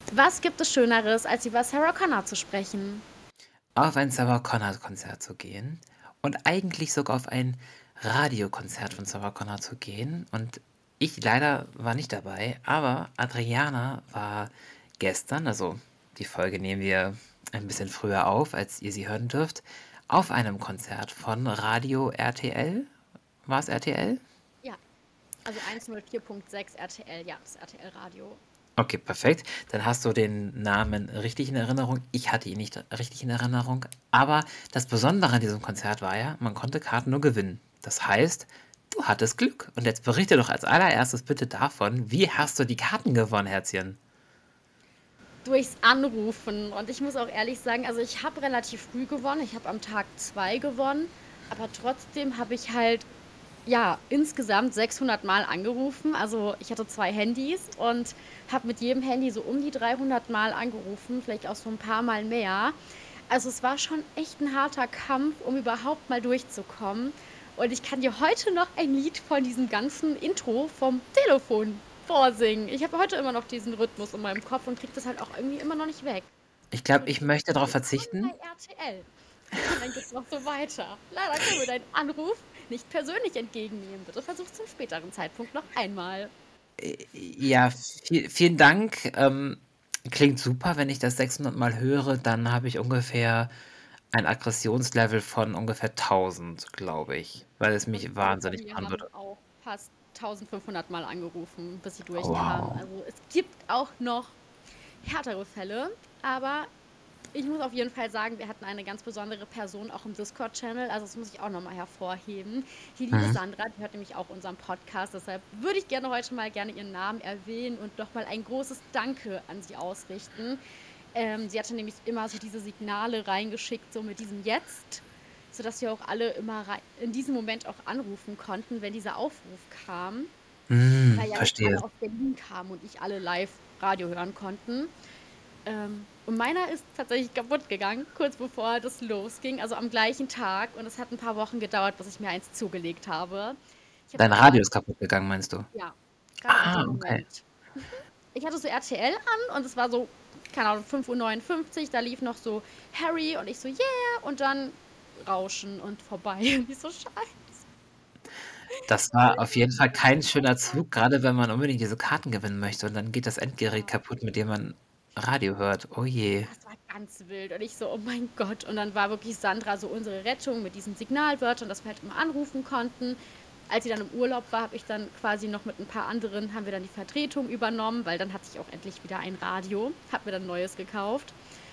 Was gibt es Schöneres, als über Sarah Connor zu sprechen? Auf ein Sarah Connor-Konzert zu gehen und eigentlich sogar auf ein Radiokonzert von Sarah Connor zu gehen. Und ich leider war nicht dabei, aber Adriana war gestern, also die Folge nehmen wir ein bisschen früher auf, als ihr sie hören dürft, auf einem Konzert von Radio RTL. War es RTL? Ja, also 104.6 RTL, ja, das RTL Radio. Okay, perfekt. Dann hast du den Namen richtig in Erinnerung. Ich hatte ihn nicht richtig in Erinnerung. Aber das Besondere an diesem Konzert war ja, man konnte Karten nur gewinnen. Das heißt, du hattest Glück. Und jetzt berichte doch als allererstes bitte davon, wie hast du die Karten gewonnen, Herzchen? Durchs Anrufen. Und ich muss auch ehrlich sagen, also ich habe relativ früh gewonnen. Ich habe am Tag 2 gewonnen. Aber trotzdem habe ich halt, ja, insgesamt 600 Mal angerufen. Also ich hatte 2 Handys und habe mit jedem Handy so um die 300 Mal angerufen. Vielleicht auch so ein paar Mal mehr. Also es war schon echt ein harter Kampf, um überhaupt mal durchzukommen. Und ich kann dir heute noch ein Lied von diesem ganzen Intro vom Telefon vorsingen. Ich habe heute immer noch diesen Rhythmus in meinem Kopf und kriege das halt auch irgendwie immer noch nicht weg. Ich glaube, Und ich so, möchte darauf willkommen bei verzichten. RTL. Und dann geht's noch so weiter. Leider können wir deinen Anruf nicht persönlich entgegennehmen. Bitte versuch zum späteren Zeitpunkt noch einmal. Ja, vielen Dank. Klingt super, wenn ich das 600 Mal höre, dann habe ich ungefähr ein Aggressionslevel von ungefähr 1000, glaube ich, weil es Und mich Freunde von wahnsinnig mir machen haben würde. auch fast 1500 Mal angerufen, bis sie durchkamen. Wow. Also es gibt auch noch härtere Fälle, aber ich muss auf jeden Fall sagen, wir hatten eine ganz besondere Person auch im Discord-Channel, also das muss ich auch nochmal hervorheben. Die liebe Mhm. Sandra, die hört nämlich auch unseren Podcast, deshalb würde ich gerne heute mal gerne ihren Namen erwähnen und nochmal ein großes Danke an sie ausrichten. Sie hatte nämlich immer so diese Signale reingeschickt, so mit diesem Jetzt, sodass wir auch alle immer in diesem Moment auch anrufen konnten, wenn dieser Aufruf kam, weil ja nicht Verstehe. alle aus Berlin kamen und nicht alle live Radio hören konnten. Und meiner ist tatsächlich kaputt gegangen, kurz bevor das losging, also am gleichen Tag. Und es hat ein paar Wochen gedauert, bis ich mir eins zugelegt habe. Ich habe Dein dann aber, Radio ist kaputt gegangen, meinst du? ja, gerade in Ah, dem okay. Moment. Ich hatte so RTL an und es war so, keine Ahnung, 5:59 Uhr, da lief noch so Harry und ich so, yeah, und dann Rauschen und vorbei. Und ich so, scheiße. Das Aber war ich auf muss jeden Fall sagen, kein schöner Zug, gerade wenn man unbedingt diese Karten gewinnen möchte und dann geht das Endgerät ja. kaputt, mit dem man Radio hört. Oh je. Das war ganz wild. Und ich so, oh mein Gott. Und dann war wirklich Sandra so unsere Rettung mit diesen Signalwörtern, dass wir halt immer anrufen konnten. Als sie dann im Urlaub war, habe ich dann quasi noch mit ein paar anderen, haben wir dann die Vertretung übernommen, weil dann hatte ich auch endlich wieder ein Radio, habe mir dann ein neues gekauft.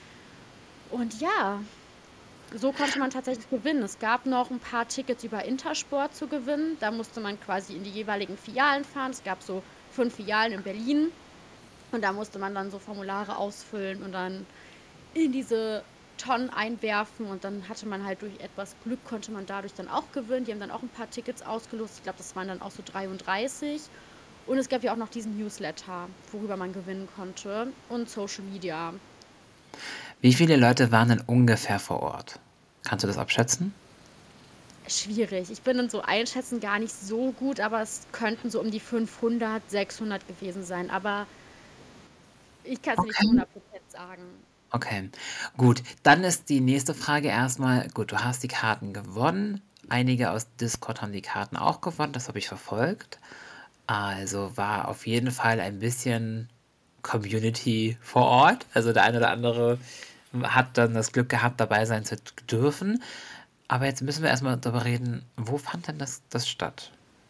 Und ja, so konnte man tatsächlich gewinnen. Es gab noch ein paar Tickets über Intersport zu gewinnen. Da musste man quasi in die jeweiligen Filialen fahren. Es gab so 5 Filialen in Berlin. Und da musste man dann so Formulare ausfüllen und dann in diese Tonnen einwerfen und dann hatte man halt durch etwas Glück, konnte man dadurch dann auch gewinnen. Die haben dann auch ein paar Tickets ausgelost. Ich glaube, das waren dann auch so 33. Und es gab ja auch noch diesen Newsletter, worüber man gewinnen konnte und Social Media. Wie viele Leute waren denn ungefähr vor Ort? Kannst du das abschätzen? Schwierig. Ich bin in so Einschätzen gar nicht so gut, aber es könnten so um die 500, 600 gewesen sein. Aber ich kann es nicht zu Okay. 100% sagen. Okay, gut. Dann ist die nächste Frage erstmal, gut, du hast die Karten gewonnen. Einige aus Discord haben die Karten auch gewonnen, das habe ich verfolgt. Also war auf jeden Fall ein bisschen Community vor Ort. Also der eine oder andere hat dann das Glück gehabt, dabei sein zu dürfen. Aber jetzt müssen wir erstmal darüber reden, wo fand denn das statt?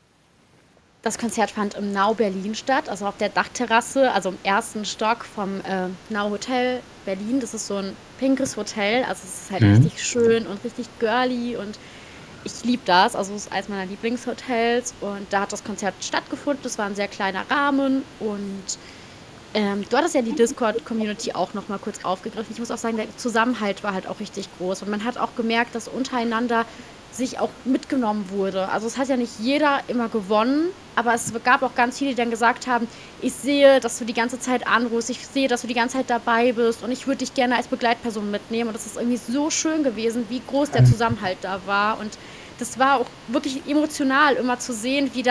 Das Konzert fand im Now Berlin statt, also auf der Dachterrasse, also im ersten Stock vom Now Hotel Berlin. Das ist so ein pinkes Hotel, also es ist halt Mhm. richtig schön und richtig girly und ich liebe das. Also es ist eines meiner Lieblingshotels und da hat das Konzert stattgefunden. Das war ein sehr kleiner Rahmen und du hattest ja die Discord-Community auch noch mal kurz aufgegriffen. Ich muss auch sagen, der Zusammenhalt war halt auch richtig groß und man hat auch gemerkt, dass untereinander sich auch mitgenommen wurde. Also es hat ja nicht jeder immer gewonnen, aber es gab auch ganz viele, die dann gesagt haben, ich sehe, dass du die ganze Zeit anrufst, ich sehe, dass du die ganze Zeit dabei bist und ich würde dich gerne als Begleitperson mitnehmen. Und das ist irgendwie so schön gewesen, wie groß der Zusammenhalt da war. Und das war auch wirklich emotional, immer zu sehen, wie dann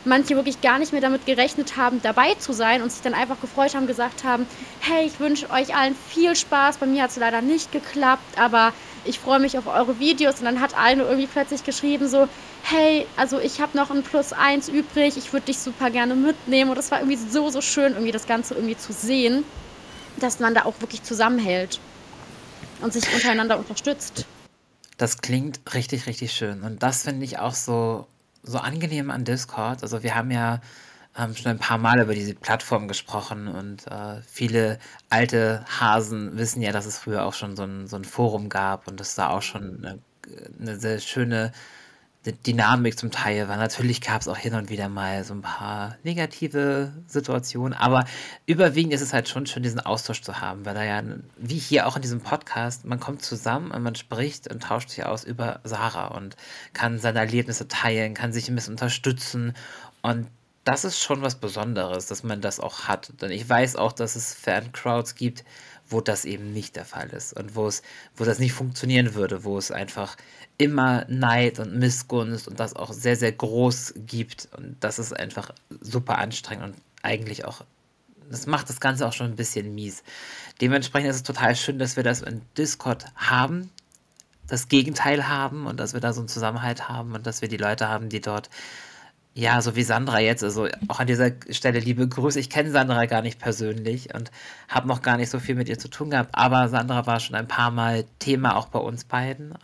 manche wirklich gar nicht mehr damit gerechnet haben, dabei zu sein und sich dann einfach gefreut haben, gesagt haben, hey, ich wünsche euch allen viel Spaß. Bei mir hat es leider nicht geklappt, aber ich freue mich auf eure Videos. Und dann hat eine irgendwie plötzlich geschrieben so, hey, also ich habe noch ein +1 übrig, ich würde dich super gerne mitnehmen. Und das war irgendwie so, so schön, irgendwie das Ganze irgendwie zu sehen, dass man da auch wirklich zusammenhält und sich untereinander unterstützt. Das klingt richtig, richtig schön. Und das finde ich auch so angenehm an Discord. Also wir haben ja schon ein paar Mal über diese Plattform gesprochen und viele alte Hasen wissen ja, dass es früher auch schon so ein Forum gab und es da auch schon eine sehr schöne Dynamik zum Teil war. Natürlich gab es auch hin und wieder mal so ein paar negative Situationen, aber überwiegend ist es halt schon schön, diesen Austausch zu haben, weil da ja, wie hier auch in diesem Podcast, man kommt zusammen und man spricht und tauscht sich aus über Sarah und kann seine Erlebnisse teilen, kann sich ein bisschen unterstützen und das ist schon was Besonderes, dass man das auch hat. Denn ich weiß auch, dass es Fancrowds gibt, wo das eben nicht der Fall ist und wo das nicht funktionieren würde, wo es einfach immer Neid und Missgunst und das auch sehr, sehr groß gibt. Und das ist einfach super anstrengend und eigentlich auch, das macht das Ganze auch schon ein bisschen mies. Dementsprechend ist es total schön, dass wir das in Discord haben, das Gegenteil haben und dass wir da so einen Zusammenhalt haben und dass wir die Leute haben, die dort, ja, so wie Sandra jetzt, also auch an dieser Stelle liebe Grüße. Ich kenne Sandra gar nicht persönlich und habe noch gar nicht so viel mit ihr zu tun gehabt, aber Sandra war schon ein paar Mal Thema auch bei uns beiden.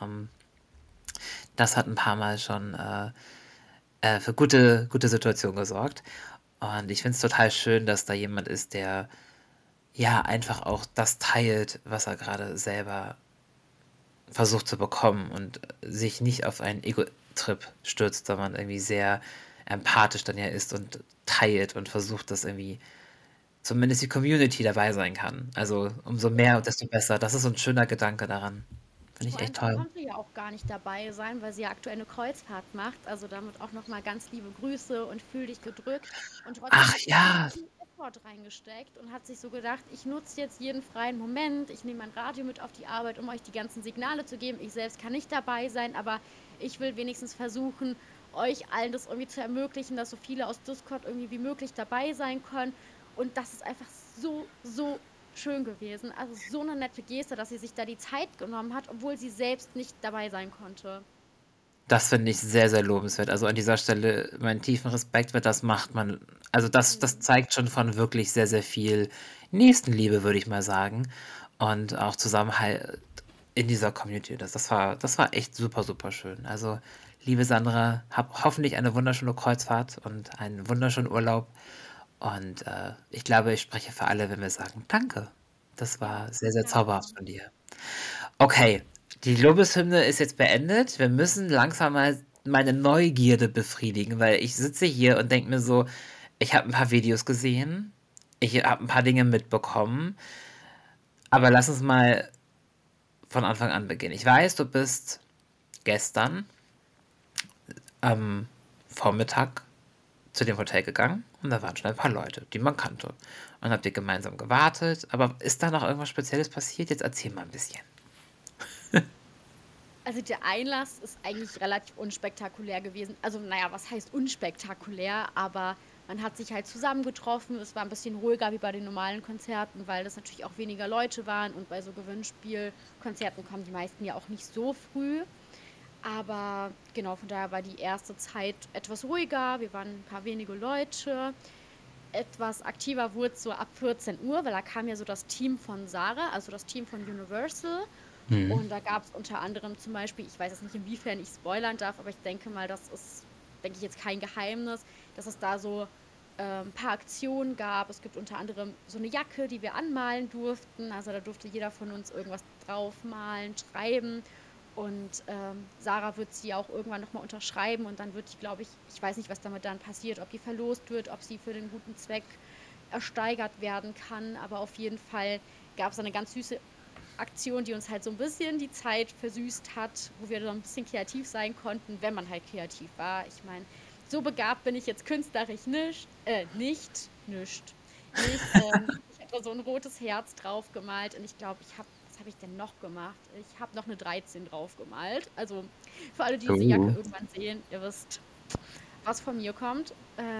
Das hat ein paar Mal schon für gute Situationen gesorgt. Und ich finde es total schön, dass da jemand ist, der ja einfach auch das teilt, was er gerade selber versucht zu bekommen und sich nicht auf einen Ego-Trip stürzt, sondern irgendwie sehr empathisch dann ja ist und teilt und versucht, dass irgendwie zumindest die Community dabei sein kann. Also umso mehr, desto besser. Das ist so ein schöner Gedanke daran. Finde ich echt Freundin toll. konnte ja auch gar nicht dabei sein, weil sie ja aktuell eine Kreuzfahrt macht. Also damit auch nochmal ganz liebe Grüße und fühl dich gedrückt. Und trotzdem Ach hat sie so ja, viel Effort reingesteckt und hat sich so gedacht, ich nutze jetzt jeden freien Moment. Ich nehme mein Radio mit auf die Arbeit, um euch die ganzen Signale zu geben. Ich selbst kann nicht dabei sein, aber ich will wenigstens versuchen, euch allen das irgendwie zu ermöglichen, dass so viele aus Discord irgendwie wie möglich dabei sein können. Und das ist einfach so, so schön gewesen. Also so eine nette Geste, dass sie sich da die Zeit genommen hat, obwohl sie selbst nicht dabei sein konnte. das finde ich sehr, sehr lobenswert. Also an dieser Stelle meinen tiefen Respekt, weil das macht man, also das Mhm. zeigt schon von wirklich sehr, sehr viel Nächstenliebe, würde ich mal sagen. Und auch Zusammenhalt in dieser Community. Das war echt super, super schön. Also, liebe Sandra, hab hoffentlich eine wunderschöne Kreuzfahrt und einen wunderschönen Urlaub. Und ich glaube, ich spreche für alle, wenn wir sagen, danke. Das Ja, war sehr, sehr gerne. zauberhaft von dir. Okay, die Lobeshymne ist jetzt beendet. Wir müssen langsam mal meine Neugierde befriedigen, weil ich sitze hier und denke mir so, ich habe ein paar Videos gesehen, ich habe ein paar Dinge mitbekommen, aber lass uns mal von Anfang an beginnen. Ich weiß, du bist gestern am Vormittag zu dem Hotel gegangen und da waren schon ein paar Leute, die man kannte. Und habt ihr gemeinsam gewartet, aber ist da noch irgendwas Spezielles passiert? Jetzt erzähl mal ein bisschen. Also der Einlass ist eigentlich relativ unspektakulär gewesen. Also naja, was heißt unspektakulär? Aber man hat sich halt zusammengetroffen. Es war ein bisschen ruhiger wie bei den normalen Konzerten, weil das natürlich auch weniger Leute waren. Und bei so Gewinnspielkonzerten kommen die meisten ja auch nicht so früh. Aber genau, von daher war die erste Zeit etwas ruhiger. Wir waren ein paar wenige Leute. Etwas aktiver wurde es so ab 14 Uhr, weil da kam ja so das Team von Sarah, also das Team von Universal. Hm. Und da gab es unter anderem zum Beispiel, ich weiß jetzt nicht, inwiefern ich spoilern darf, aber ich denke mal, das ist, denke ich, jetzt kein Geheimnis, dass es da so ein paar Aktionen gab. Es gibt unter anderem so eine Jacke, die wir anmalen durften. Also da durfte jeder von uns irgendwas draufmalen, schreiben. Und Sarah wird sie auch irgendwann nochmal unterschreiben und dann wird die, glaube ich weiß nicht, was damit dann passiert, ob die verlost wird, ob sie für den guten Zweck ersteigert werden kann. Aber auf jeden Fall gab es eine ganz süße Aktion, die uns halt so ein bisschen die Zeit versüßt hat, wo wir so ein bisschen kreativ sein konnten, wenn man halt kreativ war. Ich meine, so begabt bin ich jetzt künstlerisch nicht. Ich habe da so ein rotes Herz drauf gemalt und ich glaube, was habe ich denn noch gemacht? Ich habe noch eine 13 drauf gemalt. Also für alle, die diese Jacke Oh. irgendwann sehen, ihr wisst. was von mir kommt.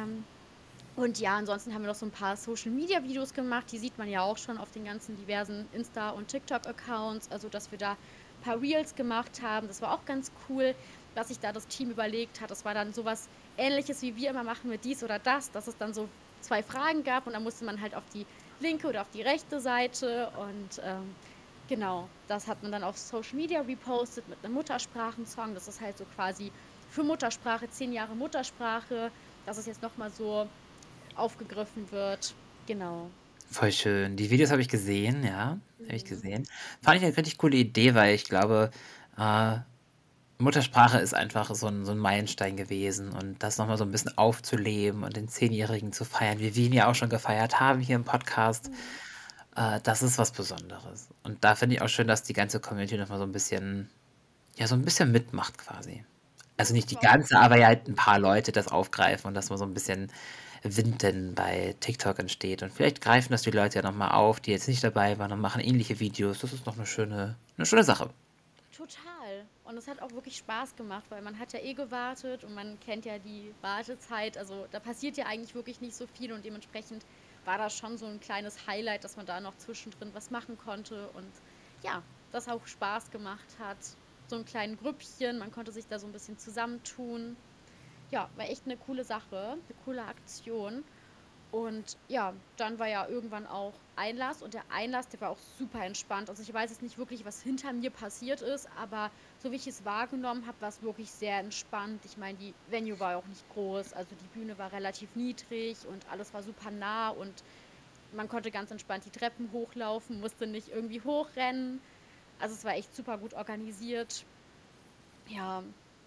Und ja, ansonsten haben wir noch so ein paar Social-Media-Videos gemacht. Die sieht man ja auch schon auf den ganzen diversen Insta- und TikTok-Accounts. Also, dass wir da ein paar Reels gemacht haben. Das war auch ganz cool, was sich da das Team überlegt hat. Das war dann sowas Ähnliches, wie wir immer machen mit dies oder das, dass es dann so zwei Fragen gab und dann musste man halt auf die linke oder auf die rechte Seite. Und genau, das hat man dann auf Social Media repostet mit einem Muttersprachensong. Das ist halt so quasi für Muttersprache, 10 Jahre Muttersprache, dass es jetzt nochmal so aufgegriffen wird. Genau. Voll schön. Die Videos habe ich gesehen, ja, habe ich Mhm. gesehen. Fand ich eine richtig coole Idee, weil ich glaube, äh, Muttersprache ist einfach so ein Meilenstein gewesen und das nochmal so ein bisschen aufzuleben und den Zehnjährigen zu feiern, wie wir ihn ja auch schon gefeiert haben hier im Podcast, Mhm. das ist was Besonderes. Und da finde ich auch schön, dass die ganze Community nochmal so ein bisschen, ja, so ein bisschen mitmacht quasi. Ja, Also nicht das die war auch ganze, richtig aber ja halt ein cool. paar Leute das aufgreifen und dass mal so ein bisschen Wind denn bei TikTok entsteht. Und vielleicht greifen das die Leute ja nochmal auf, die jetzt nicht dabei waren und machen ähnliche Videos. Das ist noch eine schöne Sache. Total. Und es hat auch wirklich Spaß gemacht, weil man hat ja eh gewartet und man kennt ja die Wartezeit. Also da passiert ja eigentlich wirklich nicht so viel und dementsprechend war das schon so ein kleines Highlight, dass man da noch zwischendrin was machen konnte und ja, das auch Spaß gemacht hat. So ein kleines Grüppchen, man konnte sich da so ein bisschen zusammentun. Ja, war echt eine coole Sache, eine coole Aktion. Und ja, dann war ja irgendwann auch Einlass und der Einlass, der war auch super entspannt. Also ich weiß jetzt nicht wirklich, was hinter mir passiert ist, aber so wie ich es wahrgenommen habe, war es wirklich sehr entspannt. Ich meine, die Venue war auch nicht groß, also die Bühne war relativ niedrig und alles war super nah und man konnte ganz entspannt die Treppen hochlaufen, musste nicht irgendwie hochrennen. Also es war echt super gut organisiert. Ja,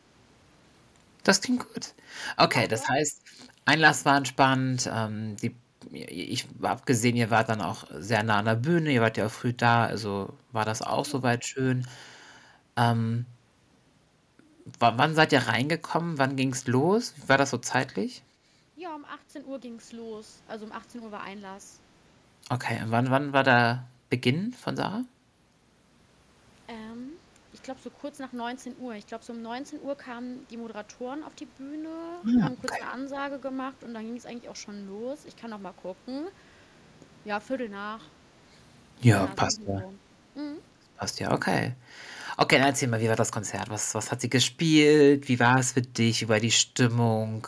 Das klingt gut. ja, Okay, das doch. heißt, Einlass war entspannt. Ich habe gesehen, ihr wart dann auch sehr nah an der Bühne, ihr wart ja auch früh da, also war das auch Ja. soweit schön. Ähm, wann seid ihr reingekommen? Wann ging's los? Wie war das so zeitlich? Ja, um 18 Uhr ging es los. Also um 18 Uhr war Einlass. Okay, und wann war der Beginn von Sarah? Ähm, Ich glaube, so kurz nach 19 Uhr. Ich glaube, so um 19 Uhr kamen die Moderatoren auf die Bühne, Ja, haben kurz okay. eine Ansage gemacht und dann ging es eigentlich auch schon los. Ich kann noch mal gucken. Ja, Viertel Ja, nach passt 7 ja. so. Mhm. Passt ja, okay. Okay, dann erzähl mal, wie war das Konzert? Was hat sie gespielt? Wie war es für dich? Wie war die Stimmung?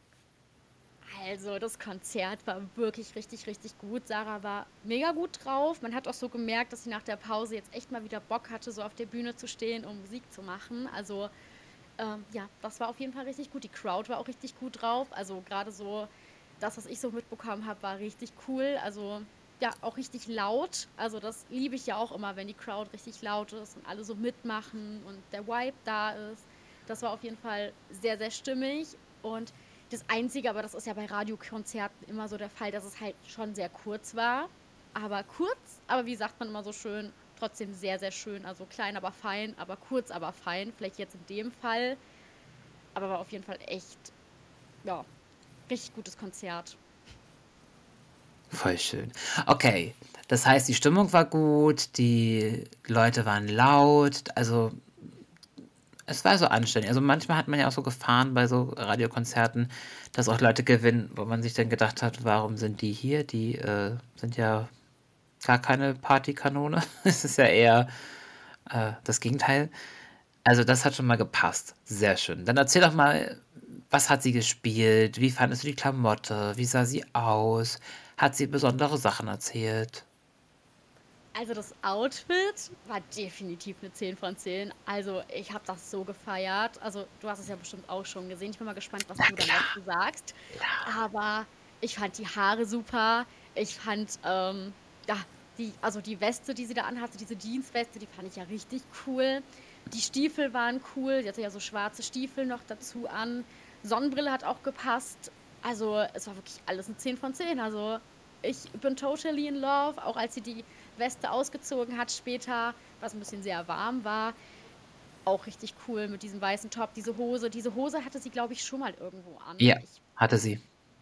Also, das Konzert war wirklich richtig, richtig gut. Sarah war mega gut drauf. Man hat auch so gemerkt, dass sie nach der Pause jetzt echt mal wieder Bock hatte, so auf der Bühne zu stehen, um Musik zu machen. Also, ja, das war auf jeden Fall richtig gut. Die Crowd war auch richtig gut drauf. Also gerade so das, was ich so mitbekommen habe, war richtig cool. Also ja, auch richtig laut. Also das liebe ich ja auch immer, wenn die Crowd richtig laut ist und alle so mitmachen und der Vibe da ist. Das war auf jeden Fall sehr, sehr stimmig. Und das Einzige, aber das ist ja bei Radiokonzerten immer so der Fall, dass es halt schon sehr kurz war. Aber kurz, aber wie sagt man immer so schön, trotzdem sehr, sehr schön. Also klein, aber fein, aber kurz, aber fein. Vielleicht jetzt in dem Fall. Aber war auf jeden Fall echt, ja, richtig gutes Konzert. Voll schön. Okay, das heißt, die Stimmung war gut, die Leute waren laut, also es war so anständig. Also manchmal hat man ja auch so Gefahren bei so Radiokonzerten, dass auch Leute gewinnen, wo man sich dann gedacht hat, warum sind die hier? Die sind ja gar keine Partykanone. Es ist ja eher das Gegenteil. Also das hat schon mal gepasst. Sehr schön. Dann erzähl doch mal, was hat sie gespielt? Wie fandest du die Klamotte? Wie sah sie aus? Hat sie besondere Sachen erzählt? Also das Outfit war definitiv eine 10 von 10. Also ich habe das so gefeiert. Also du hast es ja bestimmt auch schon gesehen. Ich bin mal gespannt, was Na du dann klar, dazu sagst. klar. Aber ich fand die Haare super. Ich fand, ja, also die Weste, die sie da anhatte, diese Jeansweste, die fand ich ja richtig cool. Die Stiefel waren cool. Sie hatte ja so schwarze Stiefel noch dazu an. Sonnenbrille hat auch gepasst. Also es war wirklich alles eine 10 von 10. Also ich bin totally in love, auch als sie die Weste ausgezogen hat später, was ein bisschen sehr warm war. Auch richtig cool mit diesem weißen Top, diese Hose. Diese Hose hatte sie, glaube ich, schon mal irgendwo an. Ja, hatte sie.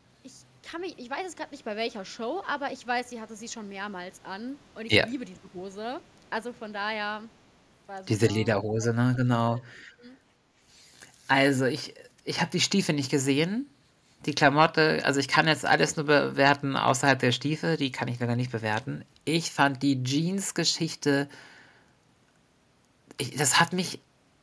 Ich weiß es gerade nicht bei welcher Show, aber ich weiß, sie hatte sie schon mehrmals an. Und ich Ja, liebe diese Hose. Also von daher war diese super. Lederhose, ne, genau. Mhm. Also ich habe die Stiefel nicht gesehen. Die Klamotte, also ich kann jetzt alles nur bewerten außerhalb der Stiefel, die kann ich leider nicht bewerten. Ich fand die Jeans-Geschichte, das hat mich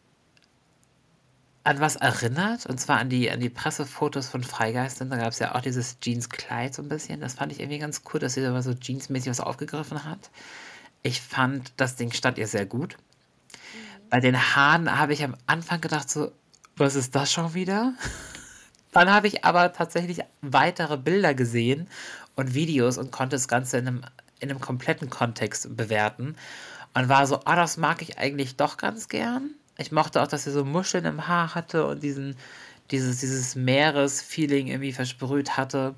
an was erinnert, und zwar an die Pressefotos von Freigeistern. Da gab es ja auch dieses Jeans-Kleid so ein bisschen. Das fand ich irgendwie ganz cool, dass sie da mal so jeansmäßig was aufgegriffen hat. Ich fand, das Ding stand ihr sehr gut. Mhm. Bei den Haaren habe ich am Anfang gedacht so, was ist das schon wieder? Dann habe ich aber tatsächlich weitere Bilder gesehen und Videos und konnte das Ganze in einem kompletten Kontext bewerten und war so, ah, das mag ich eigentlich doch ganz gern. Ich mochte auch, dass sie so Muscheln im Haar hatte und dieses Meeresfeeling irgendwie versprüht hatte.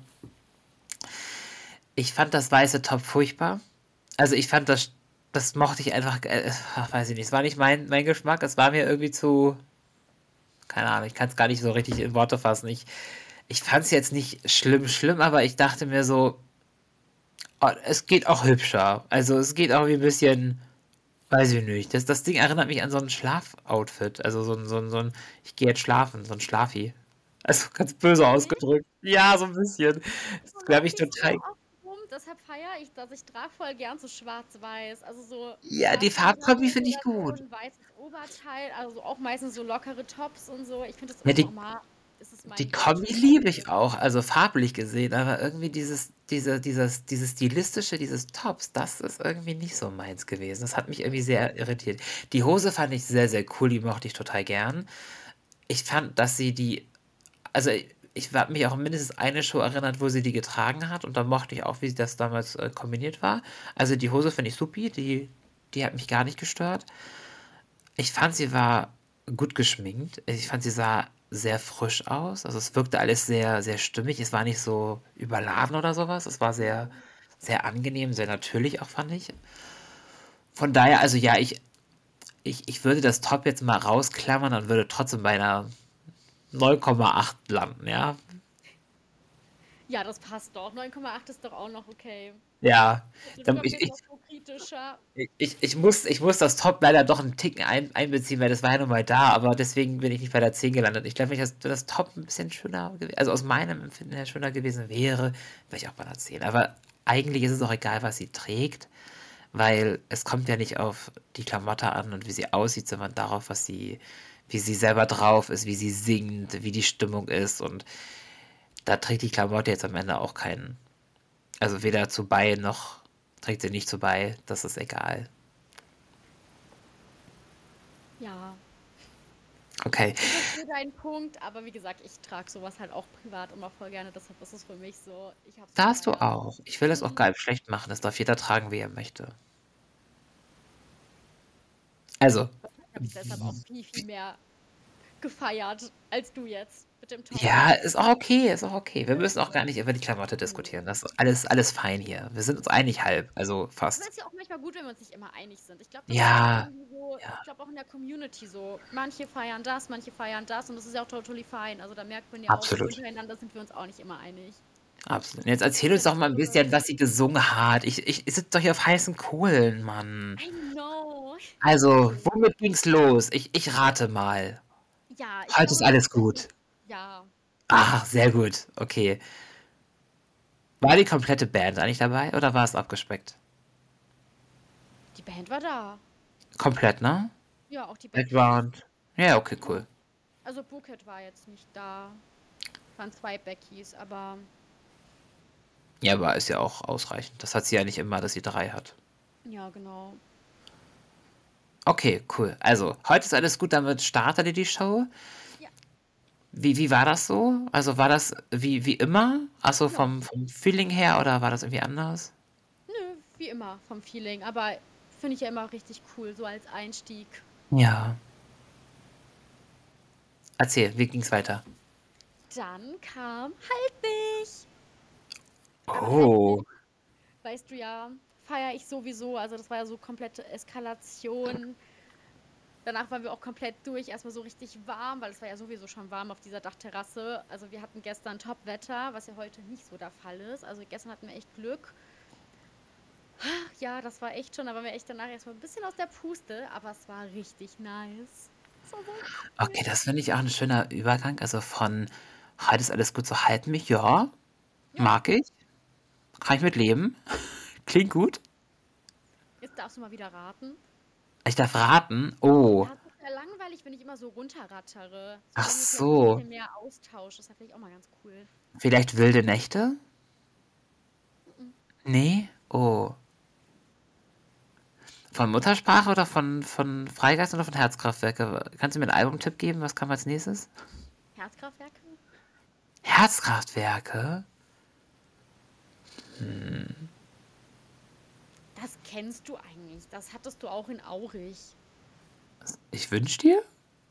Ich fand das weiße Top furchtbar. Also ich fand das mochte ich einfach, weiß ich nicht, es war nicht mein Geschmack, es war mir irgendwie zu, keine Ahnung, ich kann es gar nicht so richtig in Worte fassen. Ich fand es jetzt nicht schlimm, aber ich dachte mir so, oh, es geht auch hübscher. Also es geht auch wie ein bisschen, weiß ich nicht. Das Ding erinnert mich an so ein Schlafoutfit. Also so ein ich gehe jetzt schlafen, so ein Schlafi. Also ganz böse Okay. ausgedrückt. Ja, so ein bisschen. So Das glaube laufe ich ich so total. oft rum, deshalb feiere ich das. Ich trage voll gern so schwarz-weiß. Also so Ja, die schwarze Farbkombi Unterhose finde ich oder so gut. und ein weißes Oberteil. Also auch meistens so lockere Tops und so. Ich finde das Ja, im Sommer, ist es die mein Kombi Go-To. liebe ich auch, also farblich gesehen, aber irgendwie dieses Stilistische, dieses Tops, das ist irgendwie nicht so meins gewesen. Das hat mich irgendwie sehr irritiert. Die Hose fand ich sehr, sehr cool, die mochte ich total gern. Ich fand, dass sie also ich habe mich auch an mindestens eine Show erinnert, wo sie die getragen hat und da mochte ich auch, wie das damals kombiniert war. Also die Hose finde ich supi, die hat mich gar nicht gestört. Ich fand, sie war gut geschminkt. Ich fand, sie sah sehr frisch aus. Also es wirkte alles sehr, sehr stimmig. Es war nicht so überladen oder sowas. Es war sehr, Mhm. sehr angenehm, sehr natürlich auch, fand ich. Von daher, also ja, ich würde das Top jetzt mal rausklammern und würde trotzdem bei einer 9,8 landen, ja. Ja, das passt doch. 9,8 ist doch auch noch okay. Ja, Bitte, du dann- bist noch so kritischer. ich muss das Top leider doch einen Ticken einbeziehen, weil das war ja nun mal da, aber deswegen bin ich nicht bei der 10 gelandet. Ich glaube, wenn das Top ein bisschen schöner gewesen, also aus meinem Empfinden her schöner gewesen wäre, wäre ich auch bei der 10. Aber eigentlich ist es auch egal, was sie trägt, weil es kommt ja nicht auf die Klamotte an und wie sie aussieht, sondern darauf, wie sie selber drauf ist, wie sie singt, wie die Stimmung ist, und da trägt die Klamotte jetzt am Ende auch keinen, also weder zu bei noch trägt sie nicht zu bei, das ist egal. Ja, Okay, ich verstehe deinen Punkt, aber wie gesagt, ich trage sowas halt auch privat immer voll gerne. Deshalb ist es für mich so, ich hab's darfst du gefeiert. auch. Ich will das auch Mhm. gar nicht schlecht machen. Das darf jeder tragen, wie er möchte. Also, Wahrscheinlich habe ich deshalb auch viel, viel mehr gefeiert als du jetzt mit dem Top. ja, ist auch okay, ist auch okay. Wir Ne? müssen auch gar nicht über die Klamotte diskutieren. Nö. Das ist alles fein hier. Wir sind uns einig halb, also Aber es fast. ist ja auch manchmal gut, wenn wir uns nicht immer einig sind. Ich glaube, das ist auch Ja, irgendwie so, ja, ich glaube auch in der Community so. Manche feiern das und das ist ja auch totally fine. Also da merkt man ja auch, absolut. untereinander sind wir uns auch nicht immer einig. Absolut. Jetzt erzähl Ist uns ja doch das mal ein bisschen, Schöne. was sie gesungen hat. Ich sitze doch hier auf heißen Kohlen, Mann. I know. Also, Okay. womit ging's los? Ich rate mal. Ja, ich Heute ist glaube, es alles ist gut. ja, Ah, sehr gut. Okay. War die komplette Band eigentlich dabei oder war es abgespeckt? die Band war da. Komplett, ne? Ja, auch die Beckies. Background. Ja, okay, Ja. cool. Also Bouquet war jetzt nicht da. Waren zwei Beckies, aber Ja, aber ist ja auch ausreichend. Das hat sie ja nicht immer, dass sie drei hat. ja, genau. Okay, cool. Also, heute ist alles gut, damit startet ihr die Show. Ja, Wie war das so? Also war das wie immer? Also ja. vom Feeling her oder war das irgendwie anders? Nö, wie immer vom Feeling. Aber finde ich ja immer richtig cool, so als Einstieg. Ja. Erzähl, wie ging's weiter? Dann kam Halt mich. Aber Halt Oh. mich, weißt du ja, feiere ich sowieso. Also das war ja so komplette Eskalation. Danach waren wir auch komplett durch, erstmal so richtig warm, weil es war ja sowieso schon warm auf dieser Dachterrasse. Also wir hatten gestern Top-Wetter, was ja heute nicht so der Fall ist. Also gestern hatten wir echt Glück. Ja, das war echt schon, da waren wir echt danach erstmal ein bisschen aus der Puste, aber es war richtig nice. Das war so cool. Okay, das finde ich auch ein schöner Übergang. Also von heute ist alles gut, so halt mich, ja, Ja, mag ich, kann ich mit leben, klingt gut. jetzt darfst du mal wieder raten. Ich darf raten. Oh, Ja, es ist ja langweilig, wenn ich immer so runterrattere. So ach machen wir vielleicht ein so, bisschen mehr Austausch. Das ist ja vielleicht auch mal ganz cool. vielleicht wilde Nächte? Mhm. Nee? Oh. Von Muttersprache oder von Freigeist oder von Herzkraftwerke? Kannst du mir einen Albumtipp geben? Was kam als nächstes? Herzkraftwerke? Herzkraftwerke? Das kennst du eigentlich. Das hattest du auch in Aurich. Ich wünsch dir?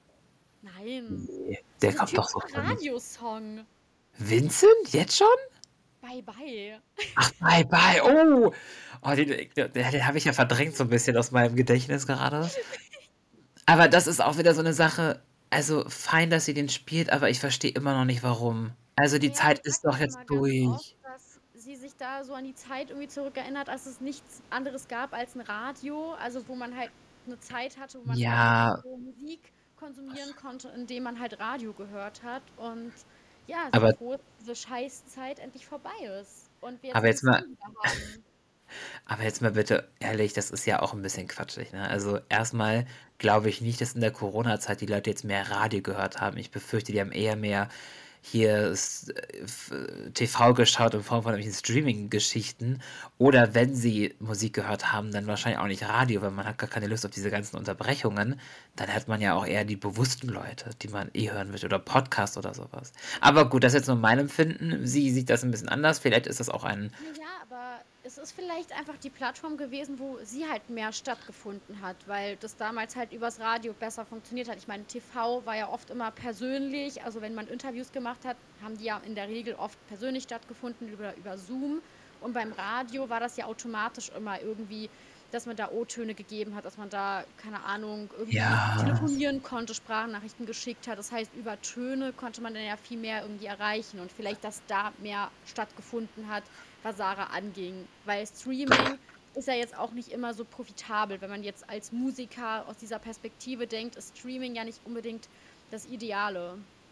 Nein. Nee, So der ein kommt doch so typischer von nicht. Radiosong. Vincent? Jetzt schon? Bye bye. Ach, bye bye. Oh, oh den habe ich ja verdrängt so ein bisschen aus meinem Gedächtnis gerade. Aber das ist auch wieder so eine Sache. Also fein, dass sie den spielt, aber ich verstehe immer noch nicht, warum. Also die Ja, Zeit die ist sagt doch auch jetzt immer ganz oft, durch. dass sie sich da so an die Zeit irgendwie zurückerinnert, als es nichts anderes gab als ein Radio. Also wo man halt eine Zeit hatte, wo man halt wirklich Ja, so Musik konsumieren konnte, indem man halt Radio gehört hat. Und ja, sie aber, froh, dass diese Scheißzeit endlich vorbei ist. Und wir jetzt aber den jetzt mal, Song wieder haben. aber jetzt mal bitte ehrlich, das ist ja auch ein bisschen quatschig, ne? Also erstmal glaube ich nicht, dass in der Corona-Zeit die Leute jetzt mehr Radio gehört haben. Ich befürchte, die haben eher mehr hier TV geschaut in Form von irgendwelchen Streaming-Geschichten. Oder wenn sie Musik gehört haben, dann wahrscheinlich auch nicht Radio, weil man hat gar keine Lust auf diese ganzen Unterbrechungen. Dann hat man ja auch eher die bewussten Leute, die man eh hören will, oder Podcast oder sowas. Aber gut, das ist jetzt nur mein Empfinden. Sie sieht das ein bisschen anders. Vielleicht ist das auch ein. Naja, aber es ist vielleicht einfach die Plattform gewesen, wo sie halt mehr stattgefunden hat, weil das damals halt übers Radio besser funktioniert hat. Ich meine, TV war ja oft immer persönlich, also wenn man Interviews gemacht hat, haben die ja in der Regel oft persönlich stattgefunden über Zoom. Und beim Radio war das ja automatisch immer irgendwie, dass man da O-Töne gegeben hat, dass man da, keine Ahnung, irgendwie Ja, telefonieren konnte, Sprachnachrichten geschickt hat. Das heißt, über Töne konnte man dann ja viel mehr irgendwie erreichen und vielleicht, dass da mehr stattgefunden hat, was Sarah anging. Weil Streaming ist ja jetzt auch nicht immer so profitabel. Wenn man jetzt als Musiker aus dieser Perspektive denkt, ist Streaming ja nicht unbedingt das Ideale.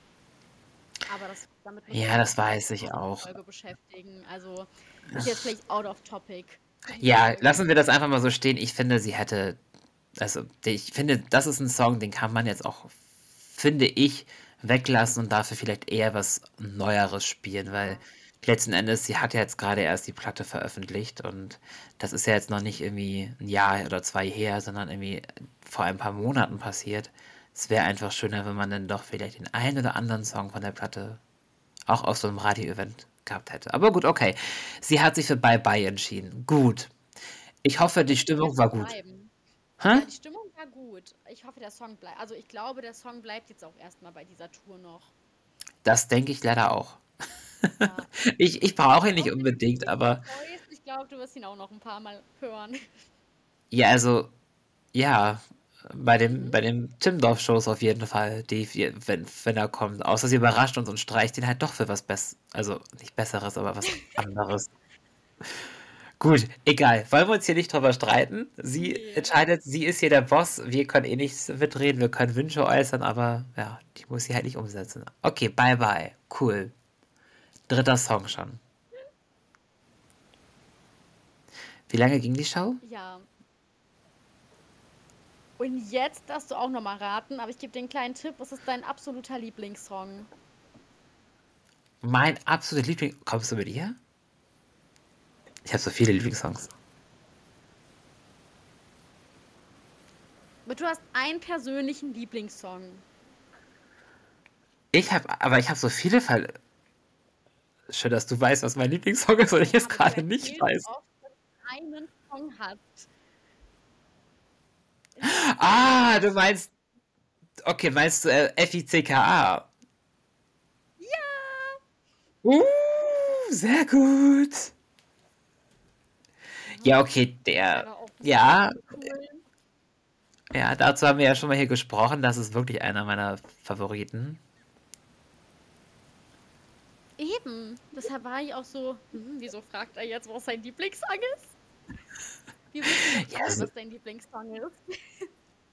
Aber damit müssen wir ja, uns das jetzt vielleicht weiß in einer ich anderen auch. Folge beschäftigen. Also ist jetzt vielleicht out of topic für die Ja, Folge. lassen wir das einfach mal so stehen. Ich finde, sie hätte, also ich finde, das ist ein Song, den kann man jetzt auch, finde ich, weglassen und dafür vielleicht eher was Neueres spielen, weil Ja. letzten Endes, sie hat ja jetzt gerade erst die Platte veröffentlicht und das ist ja jetzt noch nicht irgendwie ein Jahr oder zwei her, sondern irgendwie vor ein paar Monaten passiert. Es wäre einfach schöner, wenn man dann doch vielleicht den einen oder anderen Song von der Platte auch auf so einem Radio-Event gehabt hätte. Aber gut, okay. Sie hat sich für Bye Bye entschieden. Gut. Ich hoffe, die Das wird Stimmung jetzt so war gut. bleiben. Hä? Ja, die Stimmung war gut. Ich hoffe, der Song bleibt. Also ich glaube, der Song bleibt jetzt auch erstmal bei dieser Tour noch. Das denke ich leider auch. Ja. Ich brauche ihn nicht Auch wenn du dich unbedingt, nicht mehr aber freust, ich glaube, du wirst ihn auch noch ein paar Mal hören. ja, also, ja, Mhm. bei dem Timdorf-Shows auf jeden Fall, wenn er kommt. Außer sie überrascht uns und streicht ihn halt doch für was Besseres. Also nicht Besseres, aber was anderes. Gut, egal. Wollen wir uns hier nicht drüber streiten? Sie Nee. entscheidet, sie ist hier der Boss. Wir können eh nichts mitreden, wir können Wünsche äußern, aber ja, die muss sie halt nicht umsetzen. Okay, bye bye. Cool. Dritter Song schon. Wie lange ging die Show? Ja. Und jetzt darfst du auch noch mal raten, aber ich gebe dir einen kleinen Tipp. Was ist dein absoluter Lieblingssong? Mein absoluter Liebling. Kommst du mit ihr? Ich habe so viele Lieblingssongs. Aber du hast einen persönlichen Lieblingssong. Aber ich habe so viele Fall. Schön, dass du weißt, was mein Lieblingssong ist und ich Ja, es aber du gerade nicht erzählst weiß. oft, dass du einen Song hast. Ah, du Lieblings. meinst. Okay, meinst du FICKA? Ja! Uh, sehr gut. Ja, okay, Der der. war auch Ja, so cool. ja, dazu haben wir ja schon mal hier gesprochen. Das ist wirklich einer meiner Favoriten. Eben. Deshalb war ich auch so, wieso fragt er jetzt, was sein Lieblingssong ist? Wir wissen doch Ja, alle, was dein Lieblingssong ist.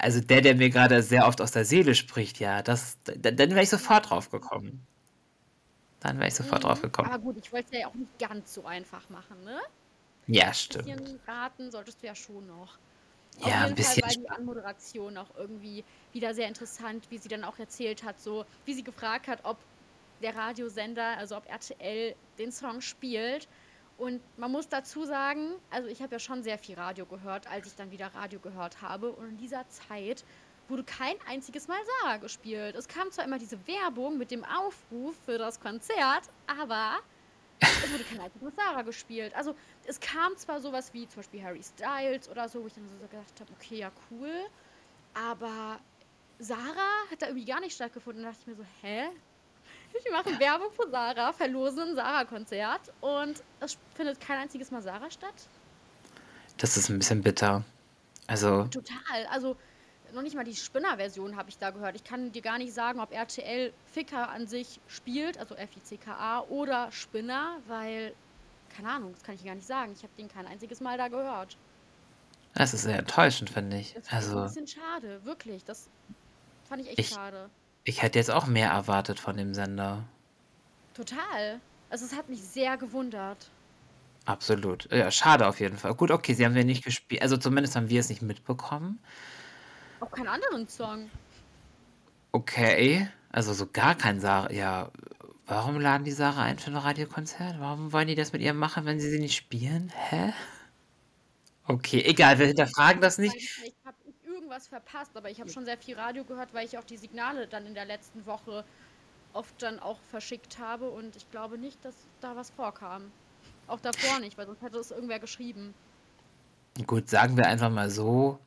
Also der mir gerade sehr oft aus der Seele spricht, ja, dann wäre ich sofort drauf gekommen. Dann wäre ich sofort drauf Mhm. gekommen. Aber gut, ich wollte es ja auch nicht ganz so einfach machen, ne? Ja, Ein stimmt. bisschen raten solltest du ja schon noch. Auf Ja, ein jeden Fall bisschen war die schon. Anmoderation auch irgendwie wieder sehr interessant, wie sie dann auch erzählt hat, so wie sie gefragt hat, ob der Radiosender, also ob RTL den Song spielt. Und man muss dazu sagen, also ich habe ja schon sehr viel Radio gehört, als ich dann wieder Radio gehört habe. Und in dieser Zeit wurde kein einziges Mal Sarah gespielt. Es kam zwar immer diese Werbung mit dem Aufruf für das Konzert, aber es wurde kein einziges Mal Sarah gespielt. Also es kam zwar sowas wie zum Beispiel Harry Styles oder so, wo ich dann so gedacht habe, okay, ja cool, aber Sarah hat da irgendwie gar nicht stattgefunden. Da dachte ich mir so, hä? Die machen Werbung für Sarah, verlosen ein Sarah-Konzert und es findet kein einziges Mal Sarah statt? Das ist ein bisschen bitter. Also, Total. Also noch nicht mal die Spinner-Version habe ich da gehört. Ich kann dir gar nicht sagen, ob RTL Ficker an sich spielt, also FickA oder Spinner, weil, keine Ahnung, das kann ich dir gar nicht sagen. Ich habe den kein einziges Mal da gehört. das ist sehr enttäuschend, finde ich. Das fand ich ein Also, bisschen schade, wirklich. Das fand ich echt ich schade. ich hätte jetzt auch mehr erwartet von dem Sender. Total. Also es hat mich sehr gewundert. Absolut. Ja, schade auf jeden Fall. Gut, okay, sie haben ja nicht gespielt, also zumindest haben wir es nicht mitbekommen. Auch keinen anderen Song. Okay, also so gar kein Sarah. Ja, warum laden die Sarah ein für ein Radiokonzert? Warum wollen die das mit ihr machen, wenn sie nicht spielen? Hä? Okay, egal, wir hinterfragen das nicht. Weil vielleicht habe ich irgendwas verpasst, aber ich habe schon sehr viel Radio gehört, weil ich auch die Signale dann in der letzten Woche oft dann auch verschickt habe und ich glaube nicht, dass da was vorkam. Auch davor nicht, weil sonst hätte es irgendwer geschrieben. Gut, sagen wir einfach mal so.